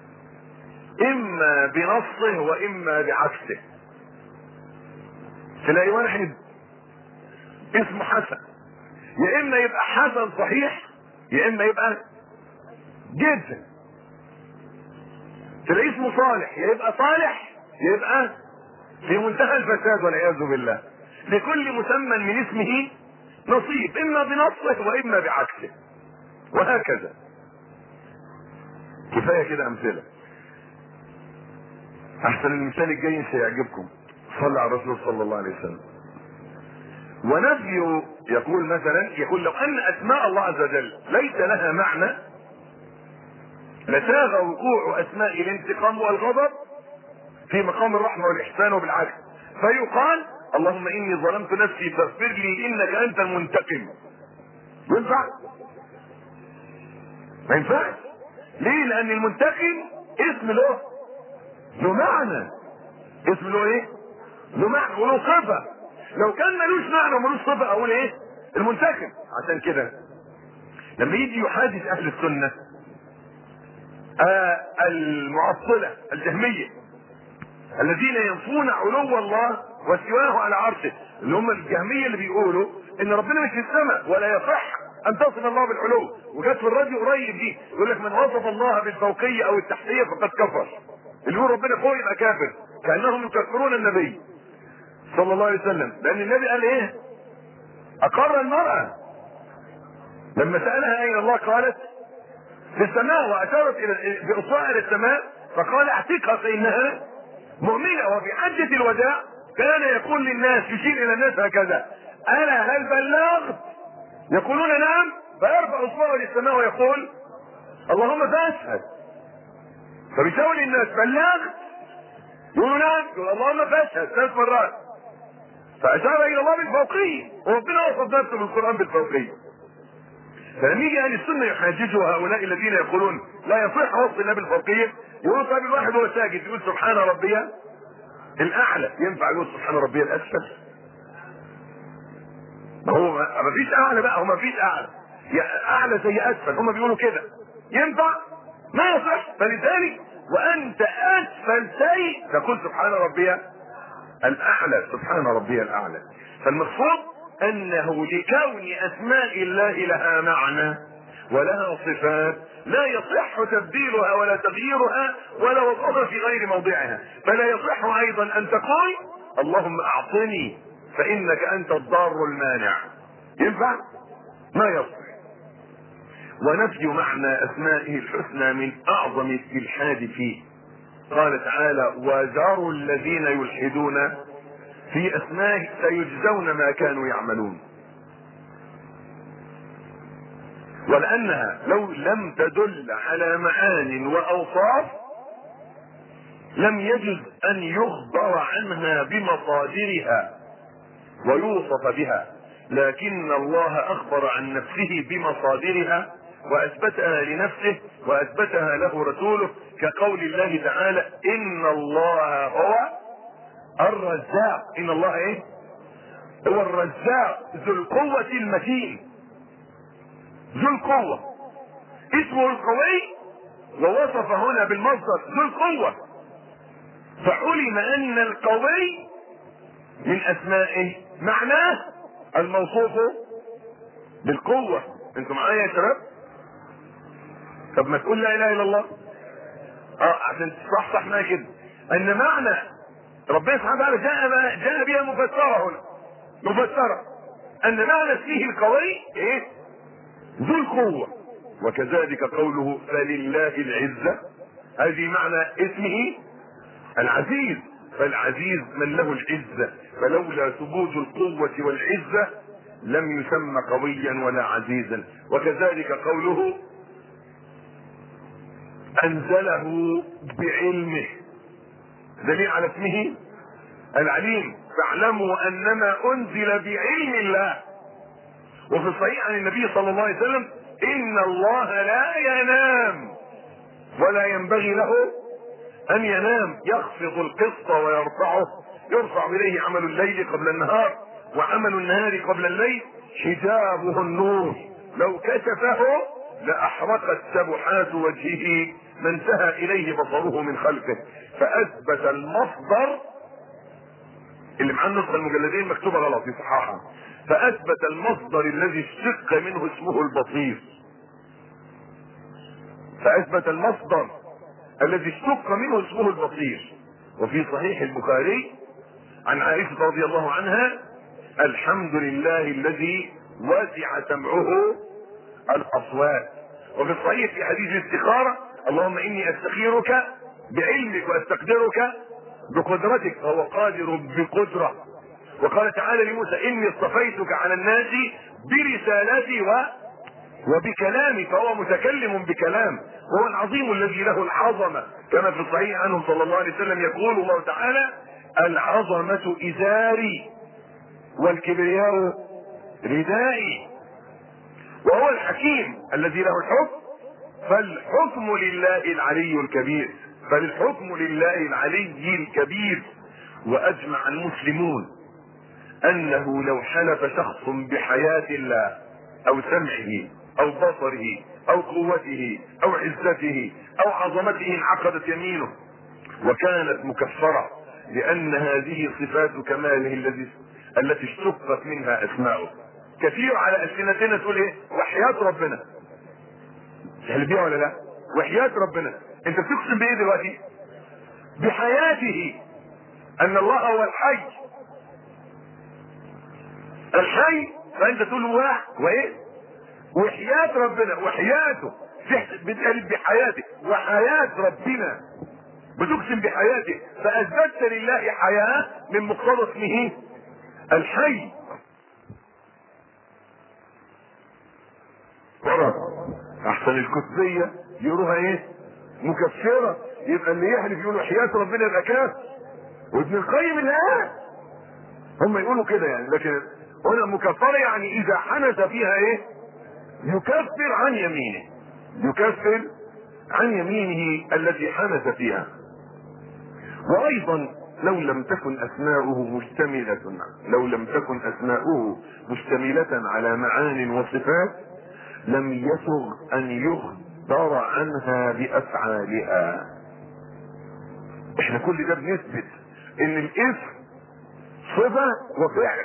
اما بنصه واما بعكسه. تلاقي واحد اسمه حسن، يا اما يبقى حسن صحيح يا اما يبقى جدا. تلاقي اسمه صالح، يا يبقى صالح يا يبقى في منتهى الفساد والعياذ بالله. لكل مسمى من اسمه نصيب اما بنصه واما بعكسه، وهكذا. كفايه كده امثله. احسن المثال الجاي سيعجبكم. صلى على الرسول صلى الله عليه وسلم. ونفي يقول مثلا يقول لو ان اسماء الله عز وجل ليس لها معنى لساغ وقوع اسماء الانتقام والغضب في مقام الرحمه والاحسان وبالعكس، فيقال اللهم اني ظلمت نفسي فاغفر لي انك انت المنتقم. ينفع؟ ما ينفعش. ليه؟ لان المنتقم اسم له له معنى. اسم له ايه؟ له معنى وله صفه. لو كان ملوش معنى وملوش صفه اقول ايه؟ المنتقم. عشان كده لما يجي يحادث اهل السنه آه المعطله الجهميه الذين ينفون علو الله وسواه على عرشه، اللي هم الجهميه اللي بيقولوا ان ربنا مش في السماء ولا يصح ان تصف الله بالعلو. وجت في الراديو قريب دي يقول لك من وصف الله بالفوقيه او التحتيه فقد كفر. اللي يقول ربنا فوق يبقى كافر، كانهم يكفرون النبي صلى الله عليه وسلم. لان النبي قال ايه؟ اقر المراه لما سالها اين الله قالت في السماء، واشارت الى باصبعها الى السماء فقال اعتقها فانها مؤمنه. وفي حجه الوداع كان يقول للناس يشير الى الناس هكذا الا هل بلغت؟ يقولون نعم، فيرفع اصبعه للسماء ويقول اللهم فاشهد. فبيساوي للناس بلغت؟ يقولوا نعم، يقول اللهم فاشهد ثلاث مرات. فاشار الى الله بالفوقيه، وربنا وصف نفسه بالقران بالفوقيه. فلما يجي اهل السنه يحاججوا هؤلاء الذين يقولون لا يصح وصف الله بالفوقيه، يقول طيب الواحد وهو ساجد يقول سبحان ربي الاعلى، ينفع يقول سبحان ربي الاسفل؟ ما هو ما فيش اعلى بقى، هو ما فيش اعلى، اعلى زي اسفل، هم بيقولوا كده. ينفع؟ ما يصح. فلذلك وانت اسفل شيء تقول سبحان ربي الاعلى، سبحان ربي الاعلى. فالمقصود انه لكون اسماء الله لها معنى ولها صفات لا يصح تبديلها ولا تغييرها ولا وضعها في غير موضعها. فلا يصح ايضا ان تقول اللهم اعطني فانك انت الضار المانع. ينفع؟ ما يصح. ونفي معنى اسمائه الحسنى من اعظم الالحاد فيه. قال تعالى وذروا الذين يلحدون في اسمائه سيجزون ما كانوا يعملون. ولانها لو لم تدل على معان واوصاف لم يجز ان يخبر عنها بمصادرها ويوصف بها، لكن الله اخبر عن نفسه بمصادرها واثبتها لنفسه واثبتها له رسوله، كقول الله تعالى ان الله هو الرزاق. ان الله ايه؟ هو الرزاق ذو القوة المتين، ذو القوة، اسمه القوي ووصف هنا بالمصدر ذو القوة، فعلم ان القوي من اسمائه معناه الموصوف بالقوة. انتم معايا يا شباب؟ طب ما تقول لا اله الا الله اه عشان تصحصح معايا كده ان معنى ربنا سبحانه وتعالى جاء جاء بها مفسرة هنا، مفسرة ان معنى اسمه القوي ايه؟ ذو القوة. وكذلك قوله فلله العزة، هذه معنى اسمه العزيز، فالعزيز من له العزة، فلولا ثبوت القوة والعزة لم يسمى قويا ولا عزيزا. وكذلك قوله انزله بعلمه، دليل على اسمه العليم، فاعلموا انما انزل بعلم الله. وفي الصحيح عن النبي صلى الله عليه وسلم ان الله لا ينام ولا ينبغي له ان ينام، يخفض القسط ويرفعه، يرفع اليه عمل الليل قبل النهار وعمل النهار قبل الليل، حجابه النور لو كشفه لاحرقت سبحات وجهه ما انتهى اليه بصره من خلفه. فاثبت المصدر اللي معاه النسخه المجلدين مكتوبه غلط يصححها، فاثبت المصدر الذي اشتق منه اسمه البصير، فاثبت المصدر الذي اشتق منه اسمه البصير. وفي صحيح البخاري عن عائشة رضي الله عنها الحمد لله الذي وسع سمعه الاصوات. وفي الصحيح في حديث الاستخارة اللهم اني استخيرك بعلمك واستقدرك بقدرتك، فهو قادر بقدرة. وقال تعالى لموسى اني اصطفيتك على الناس برسالتي و وبكلامي، فهو متكلم بكلام، وهو العظيم الذي له العظمة، كما في الصحيح عنه صلى الله عليه وسلم يقول الله تعالى العظمة ازاري والكبرياء ردائي. وهو الحكيم الذي له الحكم، فالحكم لله العلي الكبير، فالحكم لله العلي الكبير. واجمع المسلمون انه لو حلف شخص بحياة الله او سمعه او بصره او قوته او عزته او عظمته انعقدت يمينه وكانت مكفرة، لان هذه صفات كماله الذي التي اشتقت منها اسماؤه. كثير على السنتنا تقول ايه؟ وحياة ربنا، تحل بيها ولا لا؟ وحياة ربنا، انت بتقسم بايه دلوقتي؟ بحياته، ان الله هو الحي، الحي، فانت تقول واحد وايه؟ وحياة ربنا، وحياته بتقلب بحياته، وحياة ربنا بتقسم بحياته، فاثبتت لله حياة من مقتضى اسمه الحي. احسن الكتبية يقولوها ايه؟ مكفرة، يبقى اللي يحلف يقولوا حياة ربنا يبقى كافر. وابن القيم لا، هم يقولوا كده يعني، لكن هنا مكفرة يعني اذا حنث فيها ايه؟ يكفر عن يمينه، يكفر عن يمينه التي حنث فيها. وايضا لو لم تكن اسماؤه مشتملة لو لم تكن اسماؤه مشتملة على معان وصفات لم يسغ ان يخبر عنها بافعالها. احنا كل ده بنثبت ان الاسم صفة وفعل،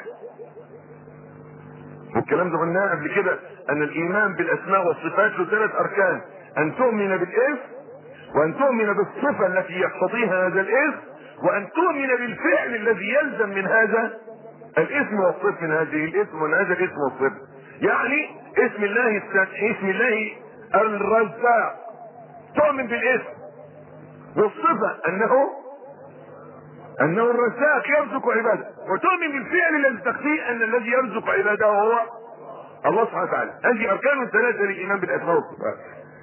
والكلام ده قلناه قبل كده ان الايمان بالاسماء والصفات له ثلاث اركان: ان تؤمن بالاسم، وان تؤمن بالصفة التي يقتضيها هذا الاسم، وان تؤمن بالفعل الذي يلزم من هذا الاسم والصفة، من هذه الاسم ومن هذا الاسم والصفة. يعني اسم الله اسم الله الرزاق، تؤمن بالاسم، والصفة انه انه الرزاق يرزق عباده، وتؤمن بالفعل الذي تقتضيه ان الذي يرزق عباده هو الله سبحانه وتعالى. هذه اركان ثلاثه للايمان بالاسماء والصفات،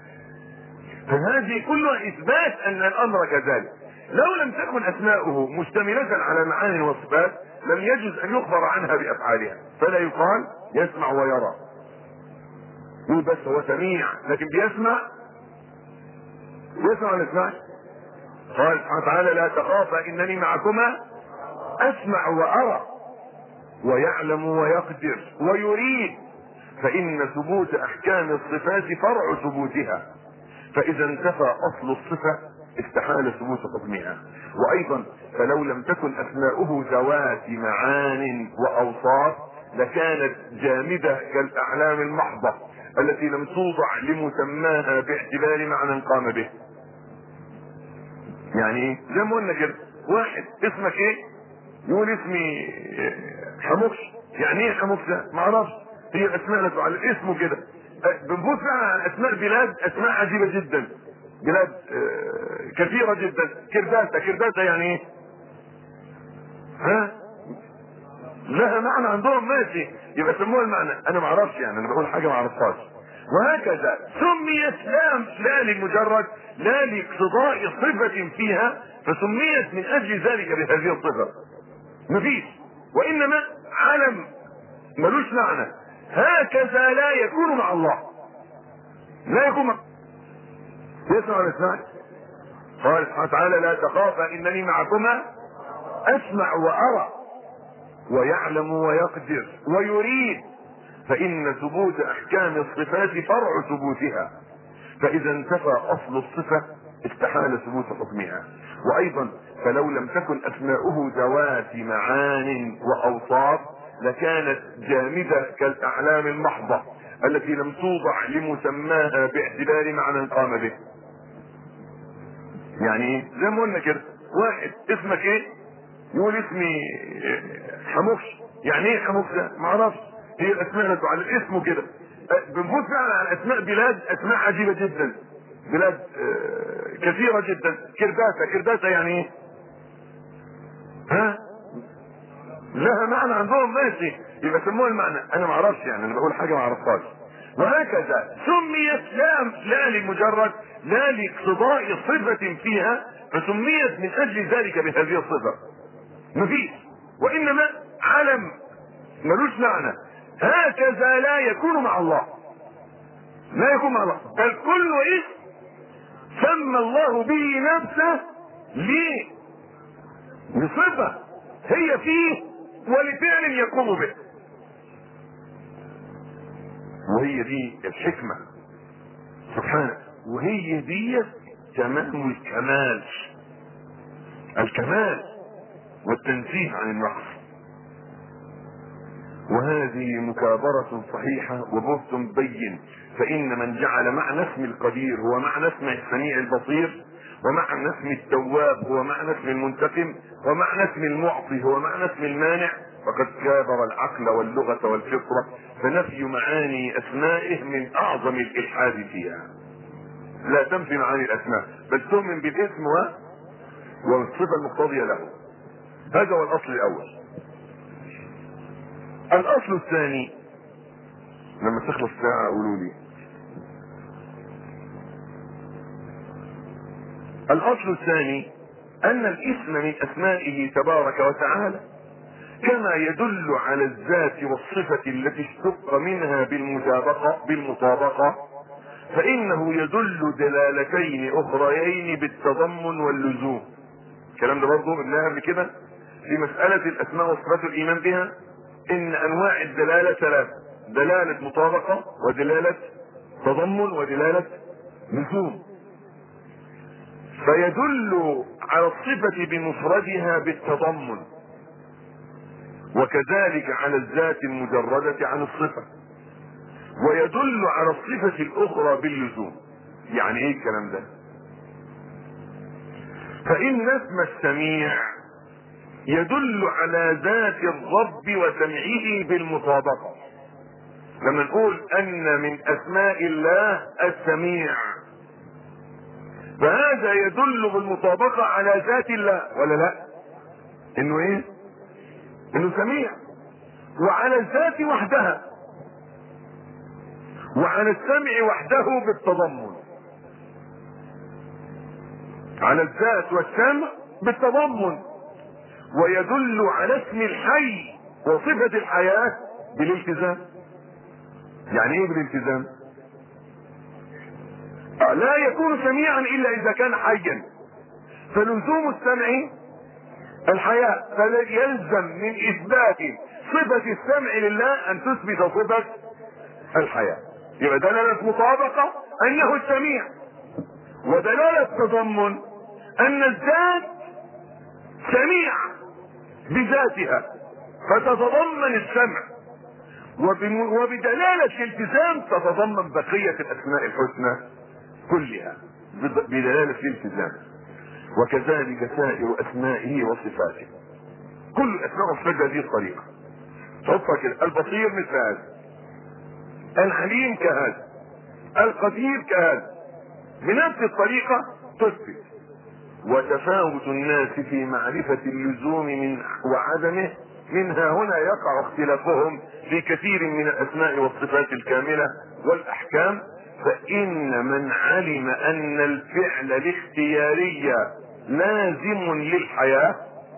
فهذه كلها اثبات ان الامر كذلك. لو لم تكن اسماؤه مشتمله على معاني وصفات لم يجوز ان يخبر عنها بافعالها، فلا يقال يسمع ويرى، يقول بس هو سميع، لكن بيسمع يسمع ولا يسمع؟ قال سبحانه وتعالى لا تخافا انني معكما اسمع وارى ويعلم ويقدر ويريد، فان ثبوت احكام الصفات فرع ثبوتها، فاذا انتفى اصل الصفه استحال ثبوت حكمها. وايضا فلو لم تكن اسماؤه ذوات معان واوصاف لكانت جامده كالاعلام المحضه التي لم توضع لمسماها باعتبار معنى قام به. يعني ايه؟ زي ما قلنا كده، واحد اسمك ايه؟ يقول اسمي حموكش. يعني ايه حموكش ده؟ ما اعرفش، هي الاسماء نفسها على اسمه كده. بنبص على اسماء بلاد، اسماء عجيبه جدا، بلاد كثيره جدا. كرداسه، كرداسه يعني ايه؟ ها؟ لها معنى عندهم، ماشي، يبقى سموها المعنى. انا ما اعرفش، يعني انا بقول حاجه ما اعرفهاش. وهكذا سميت لا لا لمجرد لا لاقتضاء صفه فيها، فسميت من اجل ذلك بهذه الصفه، مفيش، وانما علم ملوش معنى. هكذا لا يكون مع الله، لا يكون مع... يسمع ولا يسمع؟ قال سبحانه وتعالى لا تخافا انني معكما اسمع وارى ويعلم ويقدر ويريد، فان ثبوت احكام الصفات فرع ثبوتها، فاذا انتفى اصل الصفه استحال ثبوت حكمها. وايضا فلو لم تكن اسماؤه ذوات معان واوصاف لكانت جامده كالاعلام المحضه التي لم توضع لمسماها باعتبار معنى قام به. يعني ايه؟ زي ما قلنا كده، واحد اسمك ايه؟ يقول اسمي حموكش. يعني ايه حموكش ده؟ ما اعرفش، هي الاسماء نفسها على اسمه كده. بنبص فعلا على اسماء بلاد، اسماء عجيبه جدا، بلاد كثيره جدا. كرداسه، كرداسه يعني ايه؟ ها؟ لها معنى عندهم، ماشي، يبقى سموها المعنى. انا ما اعرفش، يعني انا بقول حاجه ما اعرفهاش. وهكذا سميت لا لا لمجرد لا لاقتضاء صفه فيها، فسميت من اجل ذلك بهذه الصفه، مفيش، وانما علم ملوش معنى. هكذا لا يكون مع الله، لا يكون مع الله، بل كل اسم سمى الله به نفسه ليه؟ لصفه هي فيه ولفعل يقوم به، وهي دي الحكمه سبحانه، وهي دي تمام الكمال، الكمال والتنزيه عن النقص. وهذه مكابرة صحيحة وبهت بين، فإن من جعل معنى اسم القدير هو معنى اسم السميع البصير، ومعنى اسم التواب هو معنى اسم المنتقم، ومعنى اسم المعطي هو معنى اسم المانع، فقد كابر العقل واللغة والفطرة، فنفي معاني أسمائه من أعظم الإلحاد فيها. لا تنفي معاني الأسماء بل تؤمن بالاسم والصفة المقتضية له. هذا هو الأصل الأول. الاصل الثاني، لما تخلص ساعة قولوا لي. الاصل الثاني ان الاسم من اسمائه تبارك وتعالى كما يدل على الذات والصفة التي اشتق منها بالمطابقة بالمطابقة فانه يدل دلالتين اخريين بالتضمن واللزوم. الكلام ده برضه قلناها قبل كده في مسألة الاسماء وصفات الايمان بها، ان انواع الدلالة ثلاثة: دلالة مطابقة ودلالة تضمن ودلالة لزوم. فيدل على الصفة بمفردها بالتضمن، وكذلك على الذات المجردة عن الصفة، ويدل على الصفة الاخرى باللزوم. يعني ايه الكلام ده؟ فإن اسم السميع يدل على ذات الرب وسمعه بالمطابقة. لما نقول ان من اسماء الله السميع فهذا يدل بالمطابقة على ذات الله ولا لا؟ انه ايه؟ انه سميع، وعلى الذات وحدها، وعلى السمع وحده بالتضمن. على الذات والسمع بالتضمن. ويدل على اسم الحي وصفة الحياة بالالتزام. يعني ايه بالالتزام؟ لا يكون سميعا الا اذا كان حيا، فلزوم السمع الحياة، فيلزم من اثبات صفة السمع لله ان تثبت صفة الحياة. يبقى دلالة مطابقة انه السميع، ودلالة تضمن ان الذات سميع بذاتها فتتضمن السمع، وبدلالة الالتزام تتضمن بقية الاسماء الحسنى كلها بدلالة الالتزام. وكذلك سائر اسمائه وصفاته، كل الاسماء والصفات بهذه الطريقة. تحطها كده: البصير مثل هذا، العليم كهذا، القدير كهذا، بنفس الطريقة تثبت. وتفاوت الناس في معرفة اللزوم من وعدمه، منها هنا يقع اختلافهم في كثير من الاسماء والصفات الكاملة والاحكام. فان من علم ان الفعل الاختياري لازم للحياة،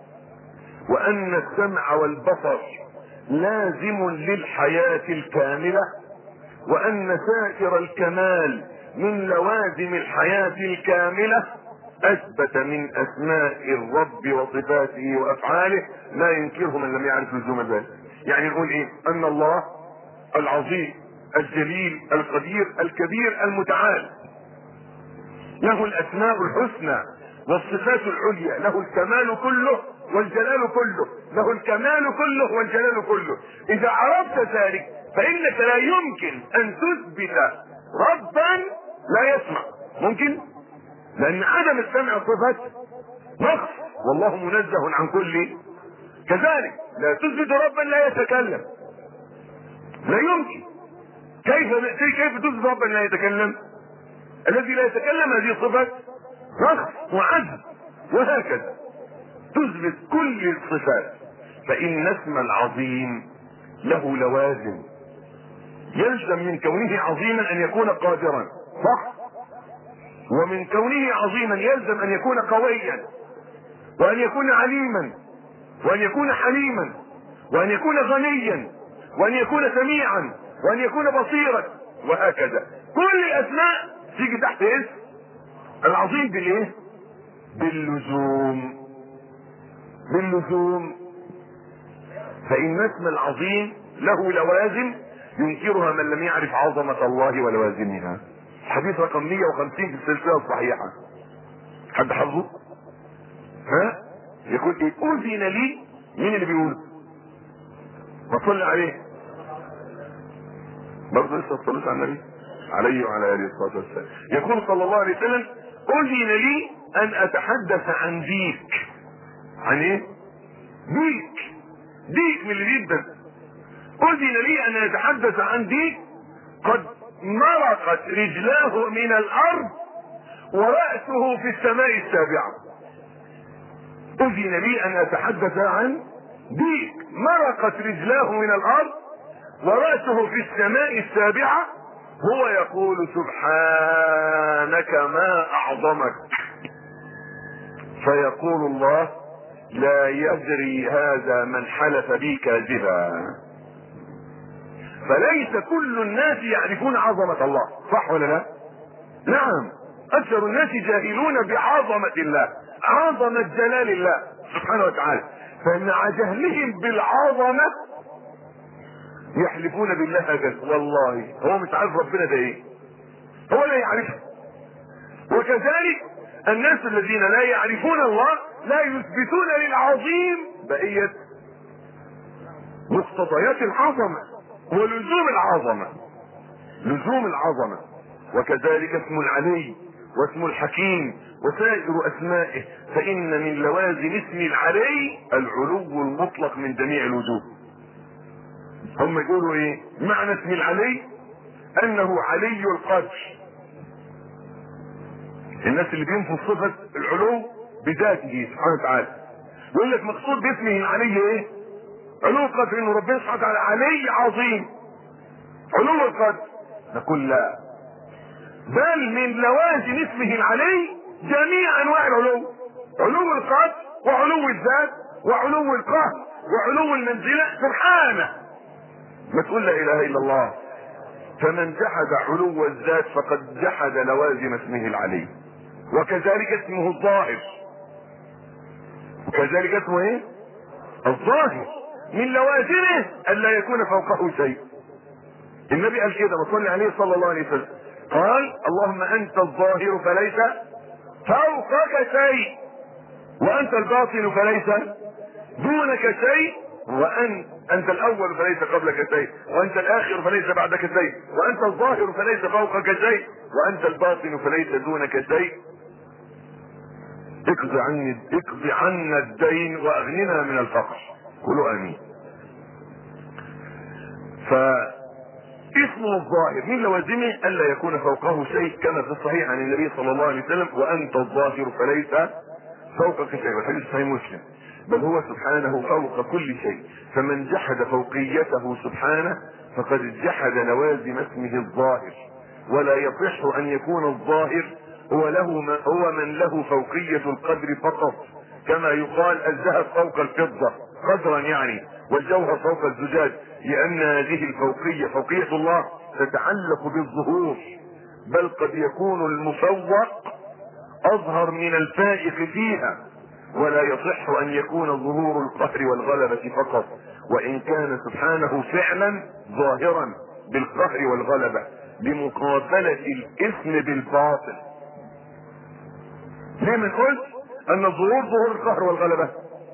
وان السمع والبصر لازم للحياة الكاملة، وان سائر الكمال من لوازم الحياة الكاملة، اثبت من اسماء الرب وصفاته وافعاله لا ينكره من لم يعرف لزوم ذلك. يعني نقول ايه؟ ان الله العظيم الجليل القدير الكبير المتعال له الاسماء الحسنى والصفات العليا، له الكمال كله والجلال كله، له الكمال كله والجلال كله. اذا عرفت ذلك فانك لا يمكن ان تثبت ربا لا يسمع. ممكن؟ لان عدم السمع صفة نقص، والله منزه عن كل. كذلك لا تثبت ربا لا يتكلم، لا يمكن. كيف كيف تثبت ربا لا يتكلم؟ الذي لا يتكلم هذه صفة نقص وعجز، وهكذا تثبت كل الصفات. فإن اسم العظيم له لوازم، يلزم من كونه عظيما ان يكون قادرا، صح؟ ومن كونه عظيما يلزم ان يكون قويا، وان يكون عليما، وان يكون حليما، وان يكون غنيا، وان يكون سميعا، وان يكون بصيرا، وهكذا. كل الاسماء تيجي تحت اسم العظيم بالايه؟ باللزوم. باللزوم. فان اسم العظيم له لوازم ينكرها من لم يعرف عظمة الله ولوازمها. حديث رقم مية وخمسين في السلسلة الصحيحة، حد حظه؟ ها؟ يقول ايه؟ اذن لي. مين اللي بيقول؟ وصلي عليه برضه لسه الصلاة على النبي عليه وعلى اله الصلاة والسلام. يقول صلى الله عليه وسلم: اذن لي ان اتحدث عن ديك. عن ايه؟ ديك. ديك من اللي جدا. اذن لي ان اتحدث عن ديك قد مرقت رجلاه من الارض ورأسه في السماء السابعة. اذن لي ان اتحدث عن ديك مرقت رجلاه من الارض ورأسه في السماء السابعة، هو يقول: سبحانك ما اعظمك. فيقول الله: لا يجري هذا من حلف بي كاذبا. فليس كل الناس يعرفون عظمة الله، صح ولا لا؟ نعم، اكثر الناس جاهلون بعظمة الله، عظمة جلال الله سبحانه وتعالى. فمع جهلهم بالعظمة يحلفون بالله هكذا. والله هو مش عارف ربنا ده ايه، هو لا يعرفه. وكذلك الناس الذين لا يعرفون الله لا يثبتون للعظيم بقية مقتضيات العظمة ولزوم العظمة، لزوم العظمة. وكذلك اسم العلي واسم الحكيم وسائر اسمائه، فان من لوازم اسم العلي العلو المطلق من جميع الوجوه. هم يقولوا ايه معنى اسم العلي؟ انه علي القدر. الناس اللي بينفوا صفة العلو بذاته سبحانه وتعالى يقول لك مقصود باسمه العلي ايه؟ علو القدر، انه ربنا سبحانه وتعالى علي عظيم علو القدر. نقول لا، بل من لوازم اسمه العلي جميع انواع العلو، علو القدر وعلو الذات وعلو القهر وعلو المنزلة سبحانه. ما تقول لا اله الا الله. فمن جحد علو الذات فقد جحد لوازم اسمه العلي. وكذلك اسمه الظاهر، وكذلك اسمه ايه؟ الظاهر. من لوازمه الا يكون فوقه شيء. النبي قال كده وصلى عليه صلى الله عليه وسلم، قال اللهم انت الظاهر فليس فوقك شيء، وانت الباطن فليس دونك شيء، وانت انت الاول فليس قبلك شيء، وانت الاخر فليس بعدك شيء، وانت الظاهر فليس فوقك شيء، وانت الباطن فليس دونك شيء. اقضي عني اقضي عنا الدين واغننا من الفقر. قولوا امين. فاسمه الظاهر من لوازمه الا يكون فوقه شيء، كما في الصحيح عن النبي صلى الله عليه وسلم وانت الظاهر فليس فوقك شيء، والحديث صحيح مسلم. بل هو سبحانه فوق كل شيء، فمن جحد فوقيته سبحانه فقد جحد لوازم اسمه الظاهر. ولا يصح ان يكون الظاهر هو له من هو من له فوقية القدر فقط، كما يقال الذهب فوق الفضة قدرا يعني، والجوهر فوق الزجاج، لان هذه الفوقية فوقية الله تتعلق بالظهور، بل قد يكون المفوق اظهر من الفائق فيها. ولا يصح ان يكون ظهور القهر والغلبة فقط، وان كان سبحانه فعلا ظاهرا بالقهر والغلبة بمقابلة الاسم بالباطل. ليه من قلت ان الظهور ظهور القهر والغلبة؟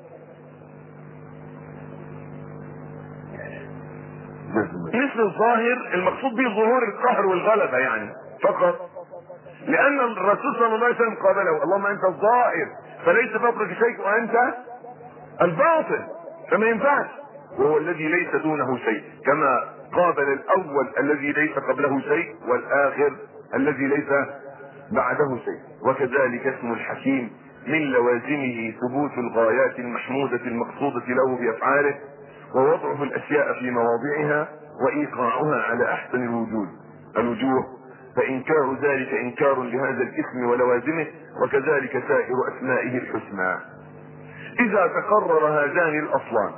مثل الظاهر المقصود به ظهور القهر والغلبة يعني فقط، لان الرسول صلى الله عليه وسلم قابله اللهم انت الظاهر فليس فوقك شيء وانت الباطن، فما ينفعش. وهو الذي ليس دونه شيء، كما قابل الاول الذي ليس قبله شيء والاخر الذي ليس بعده شيء. وكذلك اسم الحكيم من لوازمه ثبوت الغايات المحمودة المقصودة له بافعاله، ووضعه الاشياء في مواضعها، وايقاعها على احسن الوجود الوجوه، فانكار ذلك انكار لهذا الاسم ولوازمه، وكذلك سائر اسمائه الحسنى. اذا تقرر هذان الاصلان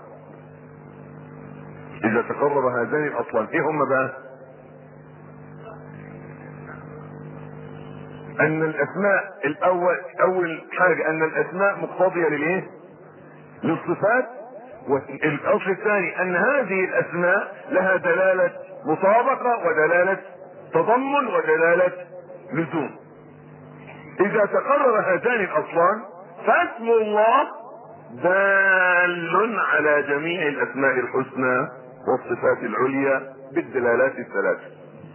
اذا تقرر هذان الاصلان ايه هم بقى؟ ان الاسماء الاول اول حاجة ان الاسماء مقتضية للايه؟ للصفات. والاصل الثاني ان هذه الاسماء لها دلالة مطابقة ودلالة تضمن ودلالة لزوم. اذا تقرر هذان الاصلان فاسم الله دال على جميع الاسماء الحسنى والصفات العليا بالدلالات الثلاثة.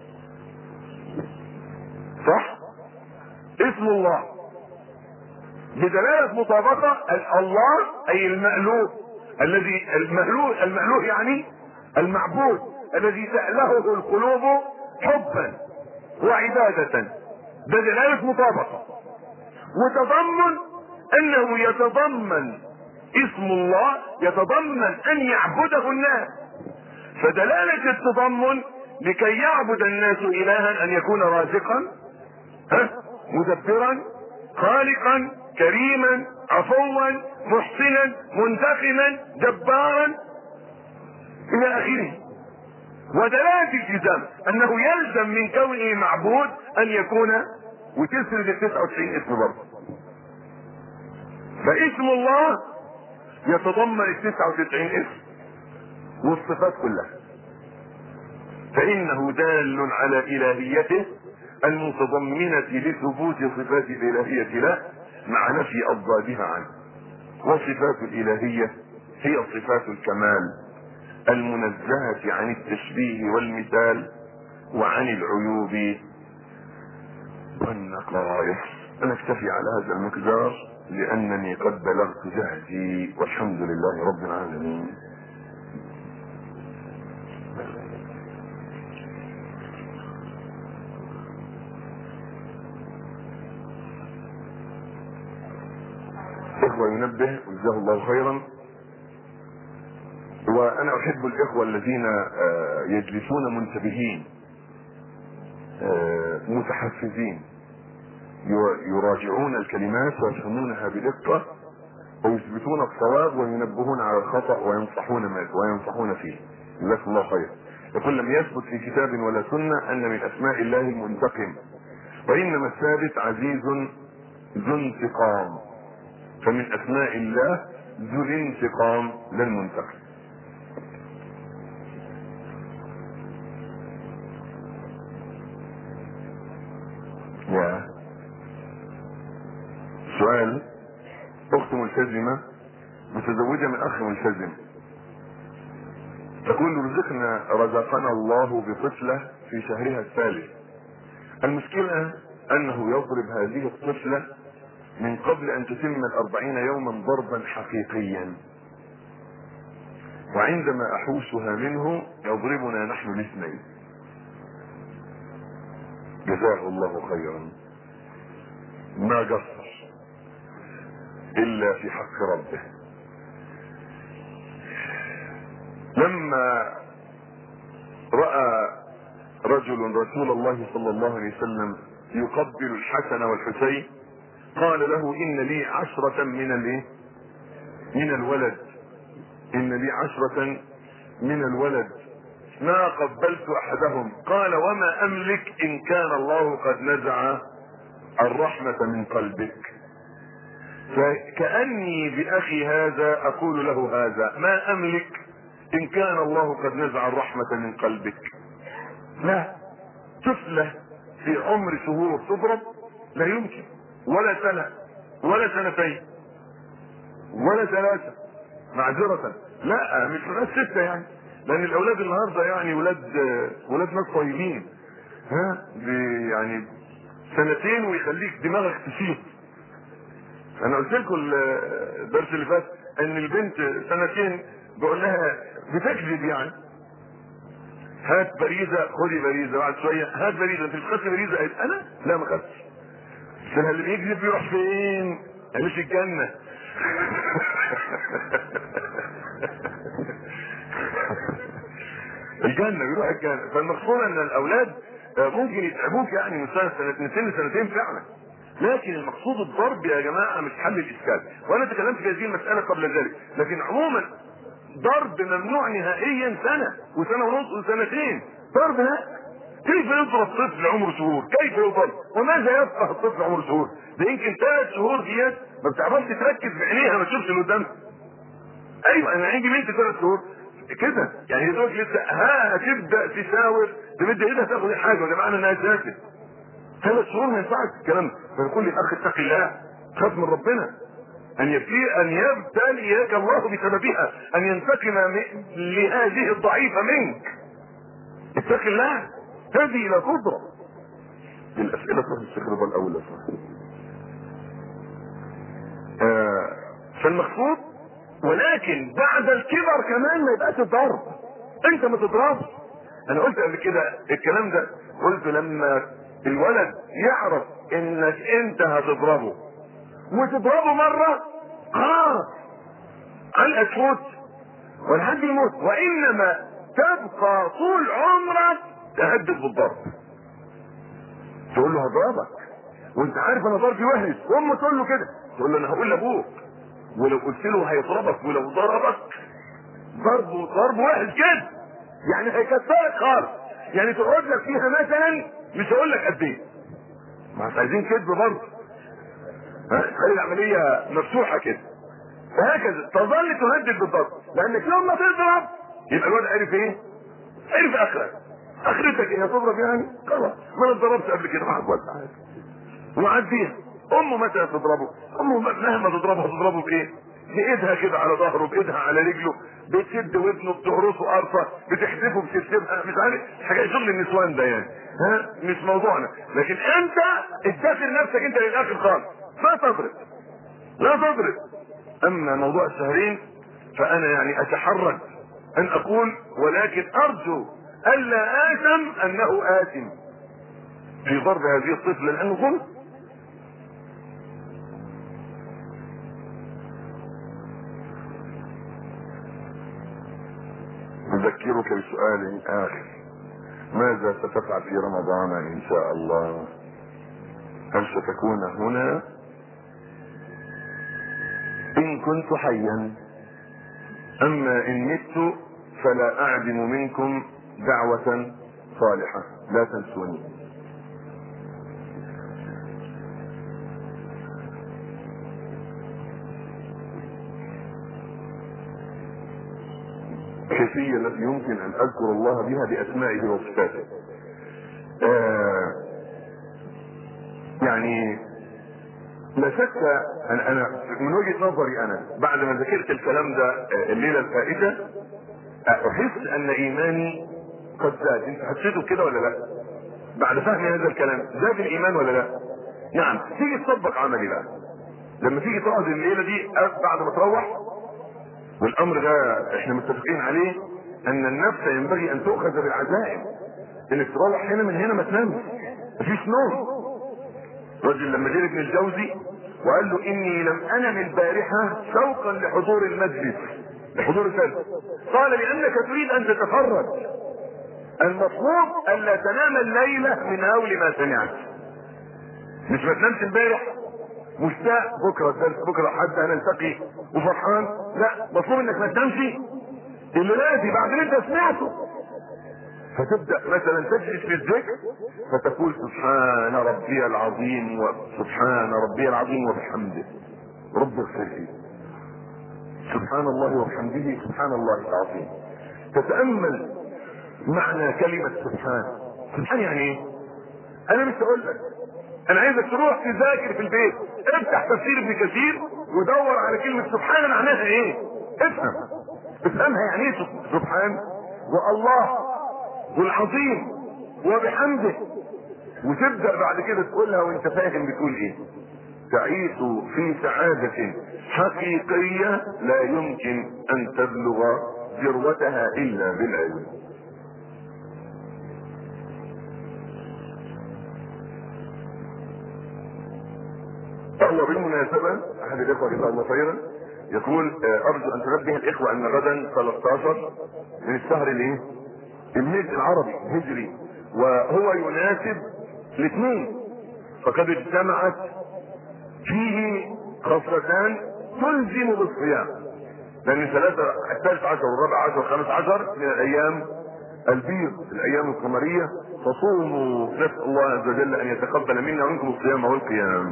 صح؟ اسم الله بدلالة مطابقة الله اي المألوه، الذي المألوه المألوه يعني المعبود الذي تألهه القلوب حبا وعبادة، ده دلالة مطابقة. وتضمن انه يتضمن اسم الله يتضمن ان يعبده الناس، فدلالة التضمن لكي يعبد الناس الها ان يكون رازقا ها مدبرا خالقا كريما عفوا محسنا منتقما جبارا الى اخره. ودلالة الالتزام انه يلزم من كونه معبود ان يكون، وتسرد ال تسعة وتسعين اسم برضه. فاسم الله يتضمن ال تسعة وتسعين اسم والصفات كلها، فانه دال على الهيته المتضمنة لثبوت صفات الالهية له مع نفي اضدادها عنه. وصفات الالهية هي صفات الكمال المنزهة عن التشبيه والمثال وعن العيوب والنقائص. انا اكتفي على هذا المقدار لانني قد بلغت جهدي، والحمد لله رب العالمين. اخوة ينبه وجزاه الله خيرا، وانا احب الاخوة الذين يجلسون منتبهين متحفزين يراجعون الكلمات ويفهمونها بدقة ويثبتون الصواب وينبهون على الخطأ وينصحون ما وينصحون فيه. جزاك الله خير. يقول لم يثبت في كتاب ولا سنة ان من اسماء الله المنتقم، وانما الثابت عزيز ذو انتقام، فمن اسماء الله ذو الانتقام لا المنتقم. يا سؤال: اخت ملتزمة متزوجة من اخ ملتزم تقول رزقنا رزقنا الله بطفلة في شهرها الثالث. المشكلة انه يضرب هذه الطفلة من قبل ان تتم الاربعين يوما ضربا حقيقيا، وعندما احوشها منه يضربنا نحن الاثنين. جزاه الله خيرا. ما قصر الا في حق ربه. لما راى رجل رسول الله صلى الله عليه وسلم يقبل الحسن والحسين قال له ان لي عشرة من الايه من الولد ان لي عشرة من الولد ما قبلت احدهم. قال وما املك ان كان الله قد نزع الرحمة من قلبك. فكأني بأخي هذا أقول له هذا: ما أملك إن كان الله قد نزع الرحمة من قلبك. لا، طفلة في عمر شهور تضرب؟ لا يمكن. ولا سنة ولا سنتين ولا ثلاثة، معذرة. لا، مش ولاد ستة يعني، لأن الأولاد النهاردة يعني ولاد ولاد ناس طيبين، ها يعني سنتين ويخليك دماغك تشيط. انا قلت لكم الدرس اللي فات ان البنت سنتين بقول لها بتكذب يعني، هات باريزه، خدي باريزه، بعد شويه هات باريزه، انت مش خدتي باريزه؟ قالت انا لا ما خدتش. قلت لها اللي بيكذب بيروح فين؟ مش الجنه. الجنه بيروح الجنه. فالمقصود ان الاولاد ممكن يتعبوك يعني من سنه سنتين سنه سنتين فعلا، لكن المقصود الضرب يا جماعه مش حل الاشكال. وانا تكلمت في هذه المساله قبل ذلك، لكن عموما ضرب ممنوع نهائيا سنه وسنه ونص وسنتين. ضرب لا. كيف يضرب طفل عمره شهور؟ كيف يضرب؟ وماذا يفقه الطفل عمره شهور؟ ده يمكن ثلاث شهور ديت ما بتعرفش تركز بعينيها، ما تشوفش اللي قدامها. ايوه انا عندي بنت ثلاث شهور كده يعني، يا دوب لسه ها هتبدا تشاور تمد ايدها تاخد الحاجه، وده معنى انها ساكت. ثلاث شهور ما ينفعش الكلام ده. فيقول لي اخي اتق الله، خاف من ربنا ان يبتلي ان يبتليك الله بسببها، ان ينتقم لهذه الضعيفه منك. اتق الله، هذه الى قدره. الاسئله تروح للشيخ رضا الاول. آه فالمقصود ولكن بعد الكبر كمان ما يبقاش الضرب. انت ما تضربش. انا قلت قبل كده الكلام ده، قلت لما الولد يعرف انك انت هتضربه وتضربه مره خلاص علقه تفوت والحد يموت، وانما تبقى طول عمرك تهدد بالضرب. تقول له هضربك وانت عارف انا ضربي وحش، وامه تقول له كده، تقول له انا هقول لابوك، ولو قلت له هيضربك، ولو ضربك ضربه ضرب وحش كده يعني هيكسرك خالص. يعني تقعد لك فيها مثلا مش هقول لك قد ايه، ما عايزين كذب برضه، خلي العمليه مفتوحه كده. وهكذا تظل تهدد بالضرب، لانك يوم ما تضرب يبقى الواد عرف ايه؟ عرف اخرك. اخرتك ايه؟ هتضرب يعني؟ خلاص ما انا اتضربت قبل كده معاك ولا حاجه وعديها. امه متى تضربه؟ امه مهما تضربه تضربه بايه؟ بايدها كده على ظهره، بايدها على رجله، بتشد ودنه، بتهرسه قرصه، بتحذفه، بتكتبها، مش عارف حاجه شغل النسوان ده يعني، ها مش موضوعنا. لكن انت اتخذ نفسك انت للاخر خالص، لا تضرب لا تضرب. اما موضوع الشهرين فانا يعني اتحرج ان اقول، ولكن ارجو الا اثم انه اثم في ضرب هذه الطفله لانه ظلم. اذكرك بسؤال اخر: ماذا ستفعل في رمضان ان شاء الله؟ هل ستكون هنا ان كنت حيا؟ اما ان مت فلا اعدم منكم دعوة صالحة، لا تنسوني. الكيفية التي يمكن ان اذكر الله بها باسمائه وصفاته. آه يعني لا شك أن انا من وجهة نظري انا بعد ما ذكرت الكلام ده الليلة الفائتة احس ان ايماني قد زاد. انت حسيته كده ولا لا؟ بعد فهم هذا الكلام زاد الايمان ولا لا؟ نعم. تيجي تطبق عملي بقى لما تيجي تقعد الليلة دي بعد ما تروح، والامر ده احنا متفقين عليه ان النفس ينبغي ان تؤخذ بالعزائم، انك تروح هنا من هنا ما تنامش، مفيش نوم. رجل لما جه ابن الجوزي وقال له اني لم انم البارحة شوقا لحضور المجلس، لحضور الفجر، قال لانك تريد ان تتفرج، المطلوب الا تنام الليلة من هول ما سمعت. مش ما تنامش امبارح مشتاق بكره الدرس، بكره حتى هنلتقي وفرحان، لا، مطلوب انك ما تنامش الليلة دي بعد اللي انت سمعته. فتبدأ مثلا تجلس في الذكر فتقول سبحان ربي العظيم وسبحان ربي العظيم وبحمده رب اغفر لي، سبحان الله وبحمده سبحان الله العظيم. تتأمل معنى كلمة سبحان. سبحان يعني ايه؟ انا مش هقول لك، انا عايزك تروح تذاكر في البيت، افتح تفسير ابن كثير ودور على كلمة سبحان معناها ايه، افهم افهمها يعني ايه سبحان والله والعظيم وبحمده، وتبدأ بعد كده تقولها وانت فاهم بتقول ايه. تعيش في سعادة حقيقية لا يمكن ان تبلغ ذروتها الا بالعلم. الله بالمناسبة احد الاخوة جزاه الله خيرا يقول ارجو ان تنبه الاخوة ان غدا ثلاثة عشر من الشهر الايه الهجري العربي الهجري، وهو يناسب الاثنين، فقد اجتمعت فيه خصلتان تلزم بالصيام، لان ثلاثة الثالث عشر والرابع عشر والخامس عشر من الايام البيض الايام القمرية، فصوموا، نسأل الله عز وجل ان يتقبل منا ومنكم الصيام والقيام.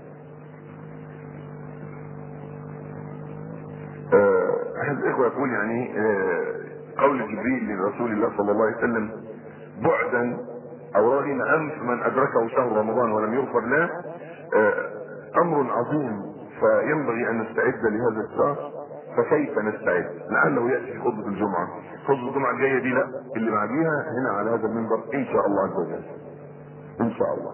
احد الاخوة يقول يعني قول جبريل لرسول الله صلى الله عليه وسلم بعدا او رغم انف من ادركه شهر رمضان ولم يغفر له امر عظيم، فينبغي ان نستعد لهذا الشهر. فكيف نستعد؟ لعله ياتي في خطبه الجمعه، خطبه الجمعه الجايه دي لا اللي بعديها هنا على هذا المنبر ان شاء الله عز وجل ان شاء الله.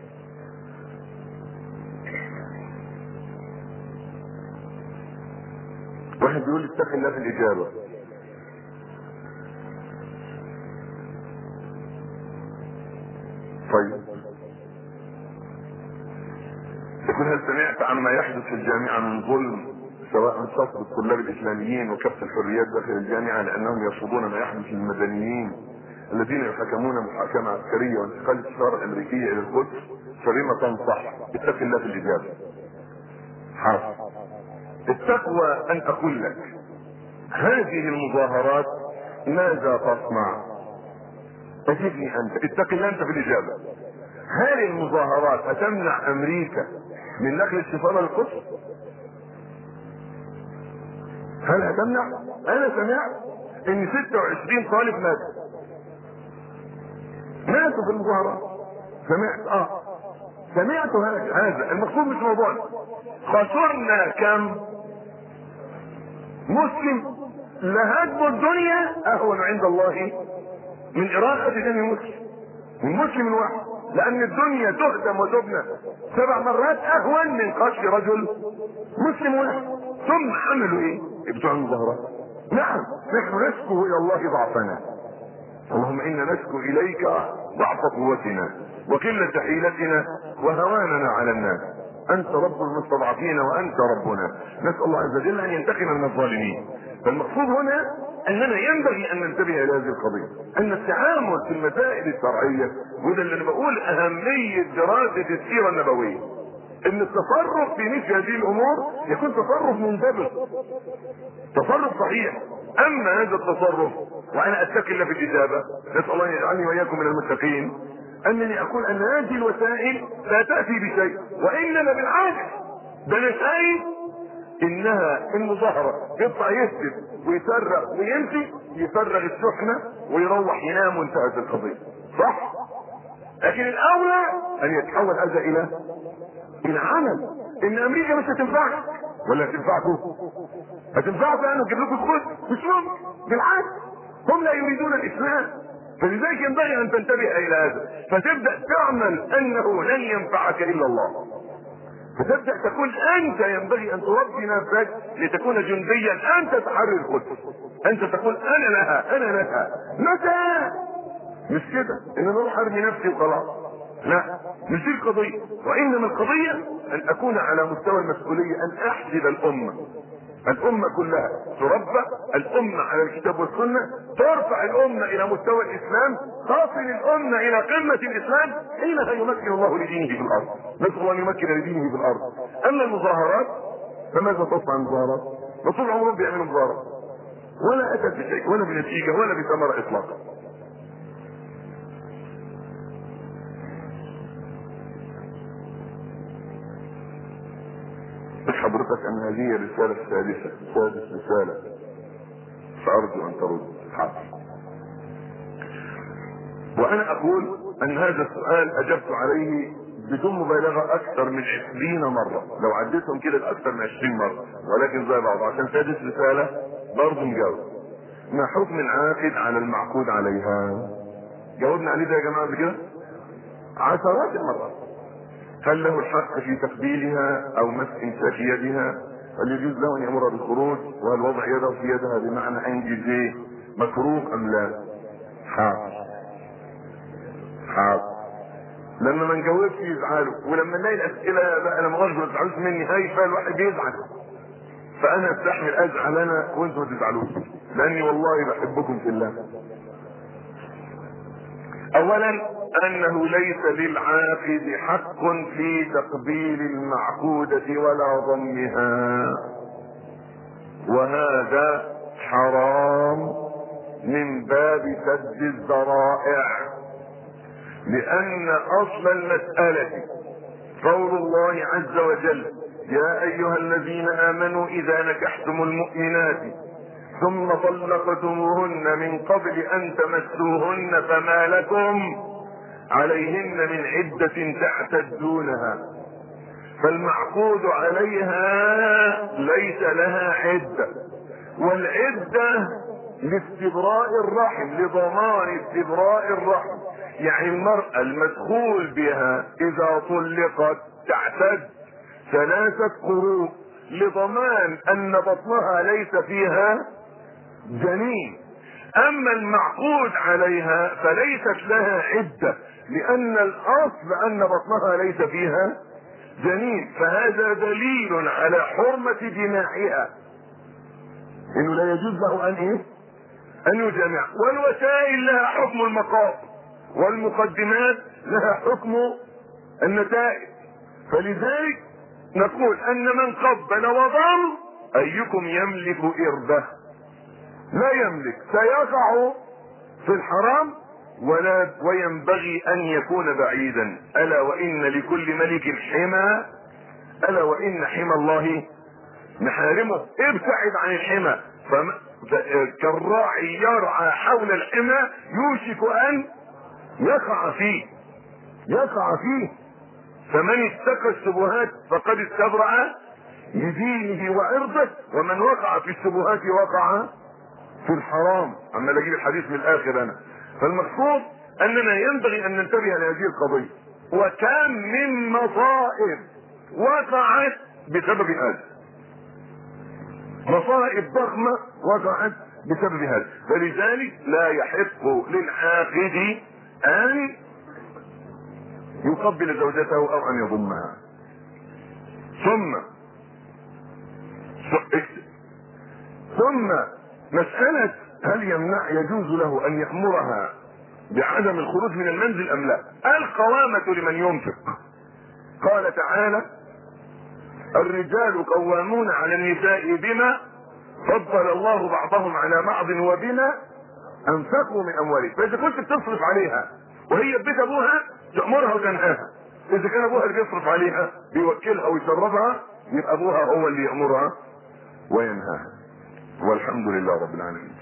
واحد بيقول اتق الله في الاجابه. طيب يقول هل سمعت عن ما يحدث في الجامعة من ظلم سواء صف الطلاب الاسلاميين وكبت الحريات داخل الجامعة لانهم يرفضون ما يحدث للمدنيين الذين يحكمون محاكمة عسكرية وانتقال السفارة الامريكية الى القدس، فبما تنصح؟ اتق الله في الاجابة. حاضر. التقوى ان اقول لك هذه المظاهرات ماذا تصنع؟ اجبني انت، اتق الله انت في الاجابة. هل المظاهرات هتمنع امريكا من نقل السفارة للقدس؟ هل هتمنع؟ انا سمعت ان ستة وعشرين طالب ماتوا ماتوا في المظاهرات. سمعت اه سمعت هذا هذا المقصود مش موضوعنا. خسرنا كم مسلم لهدم الدنيا اهون عند الله من اراقة دم مسلم، من مسلم واحد، لان الدنيا تهدم وتبنى سبع مرات اهون من قتل رجل مسلم واحد. ثم عملوا ايه بتوع المظاهرات؟ نعم نحن نشكو الى الله ضعفنا، اللهم انا نشكو اليك ضعف قوتنا وقلة حيلتنا وهواننا على الناس، انت رب المستضعفين وانت ربنا، نسأل الله عز وجل ان ينتقم من الظالمين. فالمقصود هنا اننا ينبغي ان ننتبه الى هذه القضية، ان التعامل في المسائل الشرعية، وده اللي انا بقول اهمية دراسة السيرة النبوية، ان التصرف في مثل هذه الامور يكون تصرف منضبط، تصرف صحيح. اما هذا التصرف وانا اتكل في الاجابة، نسأل الله يجعلني واياكم من المتقين، انني اقول ان هذه الوسائل لا تأتي بشيء، وانما بالعكس ده انا شايف انها المظاهرة يطلع يسجد ويسرق ويمشي يفرغ الشحنة ويروح ينام وانتهت القضية، صح؟ لكن الاولى ان يتحول هذا الى الى عمل. ان امريكا مش هتنفعك ولا هتنفعكم؟ هتنفعكم انا اجيب لكم الخبز؟ مش ممكن، بالعكس هم لا يريدون الاسلام. فلذلك ينبغي ان تنتبه الى هذا، فتبدا تعمل انه لن ينفعك الا الله، فتبدا تكون انت ينبغي ان تربي نفسك لتكون جنديا، انت تحرر القدس، انت تقول انا لها انا لها. متى؟ مش كده ان انا اروح ارمي نفسي وخلاص، لا مش دي القضيه، وانما القضيه ان اكون على مستوى المسؤوليه، ان احسب الامه، الامه كلها تربى، الامه على الكتاب والسنه، ترفع الامه الى مستوى الاسلام، تصل الامه الى قمه الاسلام، حينها يمكن الله لدينه في الارض، نسال الله ان يمكن لدينه في الارض. اما المظاهرات فماذا تصنع المظاهرات؟ طول عمرهم بيعملوا مظاهرات ولا اتت بشيء ولا بنتيجه ولا بثمره اطلاقا. حضرتك ان هذه الرسالة السادسة، سادس رسالة، فارجو ان ترد. حاضر. وانا اقول ان هذا السؤال اجبت عليه بدون مبالغة اكثر من عشرين مرة، لو عديتهم كده اكثر من عشرين مرة، ولكن زي بعض عشان سادس رسالة برضه نجاوب. ما حكم العاقد على المعقود عليها؟ جاوبنا عليه ده يا جماعة بكده عشرات المرات. هل له الحق في تقبيلها او مس امساك يدها؟ هل يجوز له ان يامرها بالخروج؟ وهل وضع يده في يدها بمعنى انجز ايه مكروه ام لا؟ حاضر حاضر. لما ما نجاوبش يزعلوا، ولما نلاقي الاسئله بقى انا مؤاخذه ما تزعلوش مني هايفه الواحد بيزعل، فانا استحمل ازعل انا وانتم ما تزعلوش، لاني والله بحبكم في الله. اولا انه ليس للعاقد حق في تقبيل المعقودة ولا ضمها، وهذا حرام من باب سد الذرائع، لان اصل المسألة قول الله عز وجل: يا ايها الذين امنوا اذا نكحتم المؤمنات ثم طلقتموهن من قبل ان تمسوهن فما لكم عليهن من عدة تعتدونها. فالمعقود عليها ليس لها عدة، والعدة لاستبراء الرحم، لضمان استبراء الرحم، يعني المرأة المدخول بها اذا طلقت تعتد ثلاثة قروء لضمان ان بطنها ليس فيها جنين. اما المعقود عليها فليست لها عدة، لان الاصل ان بطنها ليس فيها جنين، فهذا دليل على حرمة جماعها، انه لا يجوز له ان ايه ان يجامع. والوسائل لها حكم المقاصد، والمقدمات لها حكم النتائج. فلذلك نقول ان من قبل وضم ايكم يملك اربه، لا يملك، سيقع في الحرام، ولا وينبغي ان يكون بعيدا. الا وان لكل ملك حمى، الا وان حمى الله محارمه. ابتعد عن الحمى، كالراعي يرعى حول الحمى يوشك ان يقع فيه يقع فيه فمن اتقى الشبهات فقد استبرأ لدينه وعرضه، ومن وقع في الشبهات وقع في الحرام. عمال اجيب الحديث من الاخر انا. فالمقصود اننا ينبغي ان ننتبه لهذه القضيه. وكم من مصائب وقعت بسبب هذا، مصائب ضخمه وقعت بسبب هذا. فلذلك لا يحق للعاقد ان يقبل زوجته او ان يضمها. ثم ثم مسألة هل يمنع يجوز له ان يأمرها بعدم الخروج من المنزل ام لا؟ القوامة لمن ينفق. قال تعالى الرجال قوامون على النساء بما فضل الله بعضهم على بعض وبما انفقوا من اموالهم. فاذا كنت بتصرف عليها وهي بيت ابوها تأمرها وتنهاها. اذا كان ابوها اللي بيصرف عليها بيوكلها ويشربها يبقى ابوها هو اللي يأمرها وينهاها. والحمد لله رب العالمين.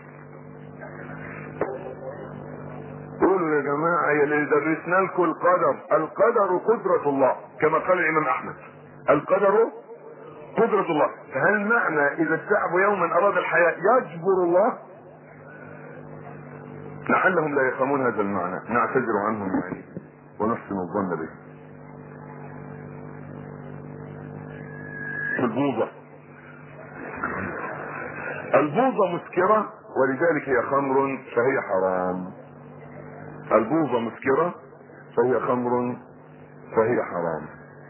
قولوا يا جماعة يا اللي درسنا لكم القدر، القدر قدرة الله كما قال الامام احمد، القدر قدرة الله. فهل معنى اذا الشعب يوما اراد الحياة يجبر الله؟ لعلهم لا يفهمون هذا المعنى، نعتذر عنهم يعني ونحسن الظن به. البوظة، البوظة مسكرة ولذلك هي خمر فهي حرام. البوظة مسكرة فهي خمر فهي حرام.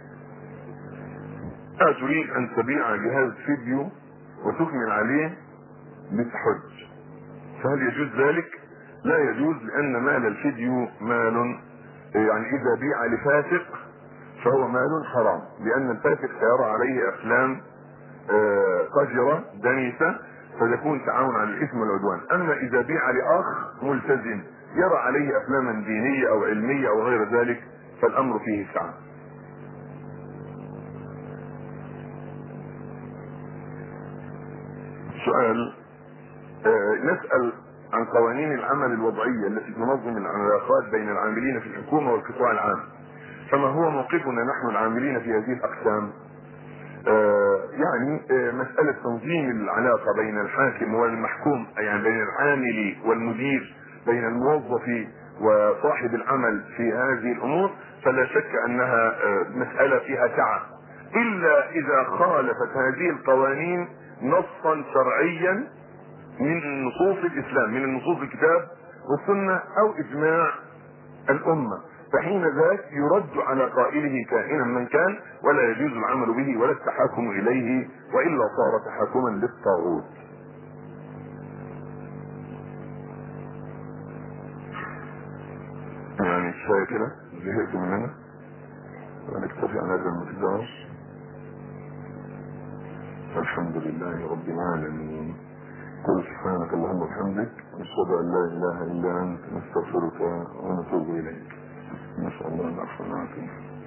أتريد أن تبيع جهاز فيديو وتكمل عليه بتحج، فهل يجوز ذلك؟ لا يجوز، لأن مال الفيديو مال يعني إذا بيع لفاسق فهو مال حرام، لأن الفاسق سيرى عليه أفلام قذرة دنيسة فيكون تعاون على الإثم والعدوان. أما إذا بيع لأخ ملتزم يرى عليه أفلاما دينية أو علمية أو غير ذلك فالأمر فيه سعة. سؤال آه نسأل عن قوانين العمل الوضعية التي تنظم العلاقات بين العاملين في الحكومة والقطاع العام، فما هو موقفنا نحن العاملين في هذه الأقسام؟ آه يعني آه مسألة تنظيم العلاقة بين الحاكم والمحكوم، يعني بين العامل والمدير، بين الموظف وصاحب العمل في هذه الأمور، فلا شك أنها آه مسألة فيها سعة، إلا إذا خالفت هذه القوانين نصا شرعيا من نصوص الاسلام، من النصوص الكتاب والسنة او اجماع الامة، فحين ذاك يرد على قائله كائنا من كان، ولا يجوز العمل به ولا التحاكم اليه، والا صار تحاكما للطاغوت. يعني كفايه كده، زهقت مننا ونكتفي عن هذا المقدار. الحمد لله رب العالمين. قل سبحانك اللهم وبحمدك نشهد ان لا اله الا انت نستغفرك ونتوب اليك. نسال الله العفو والعافيه.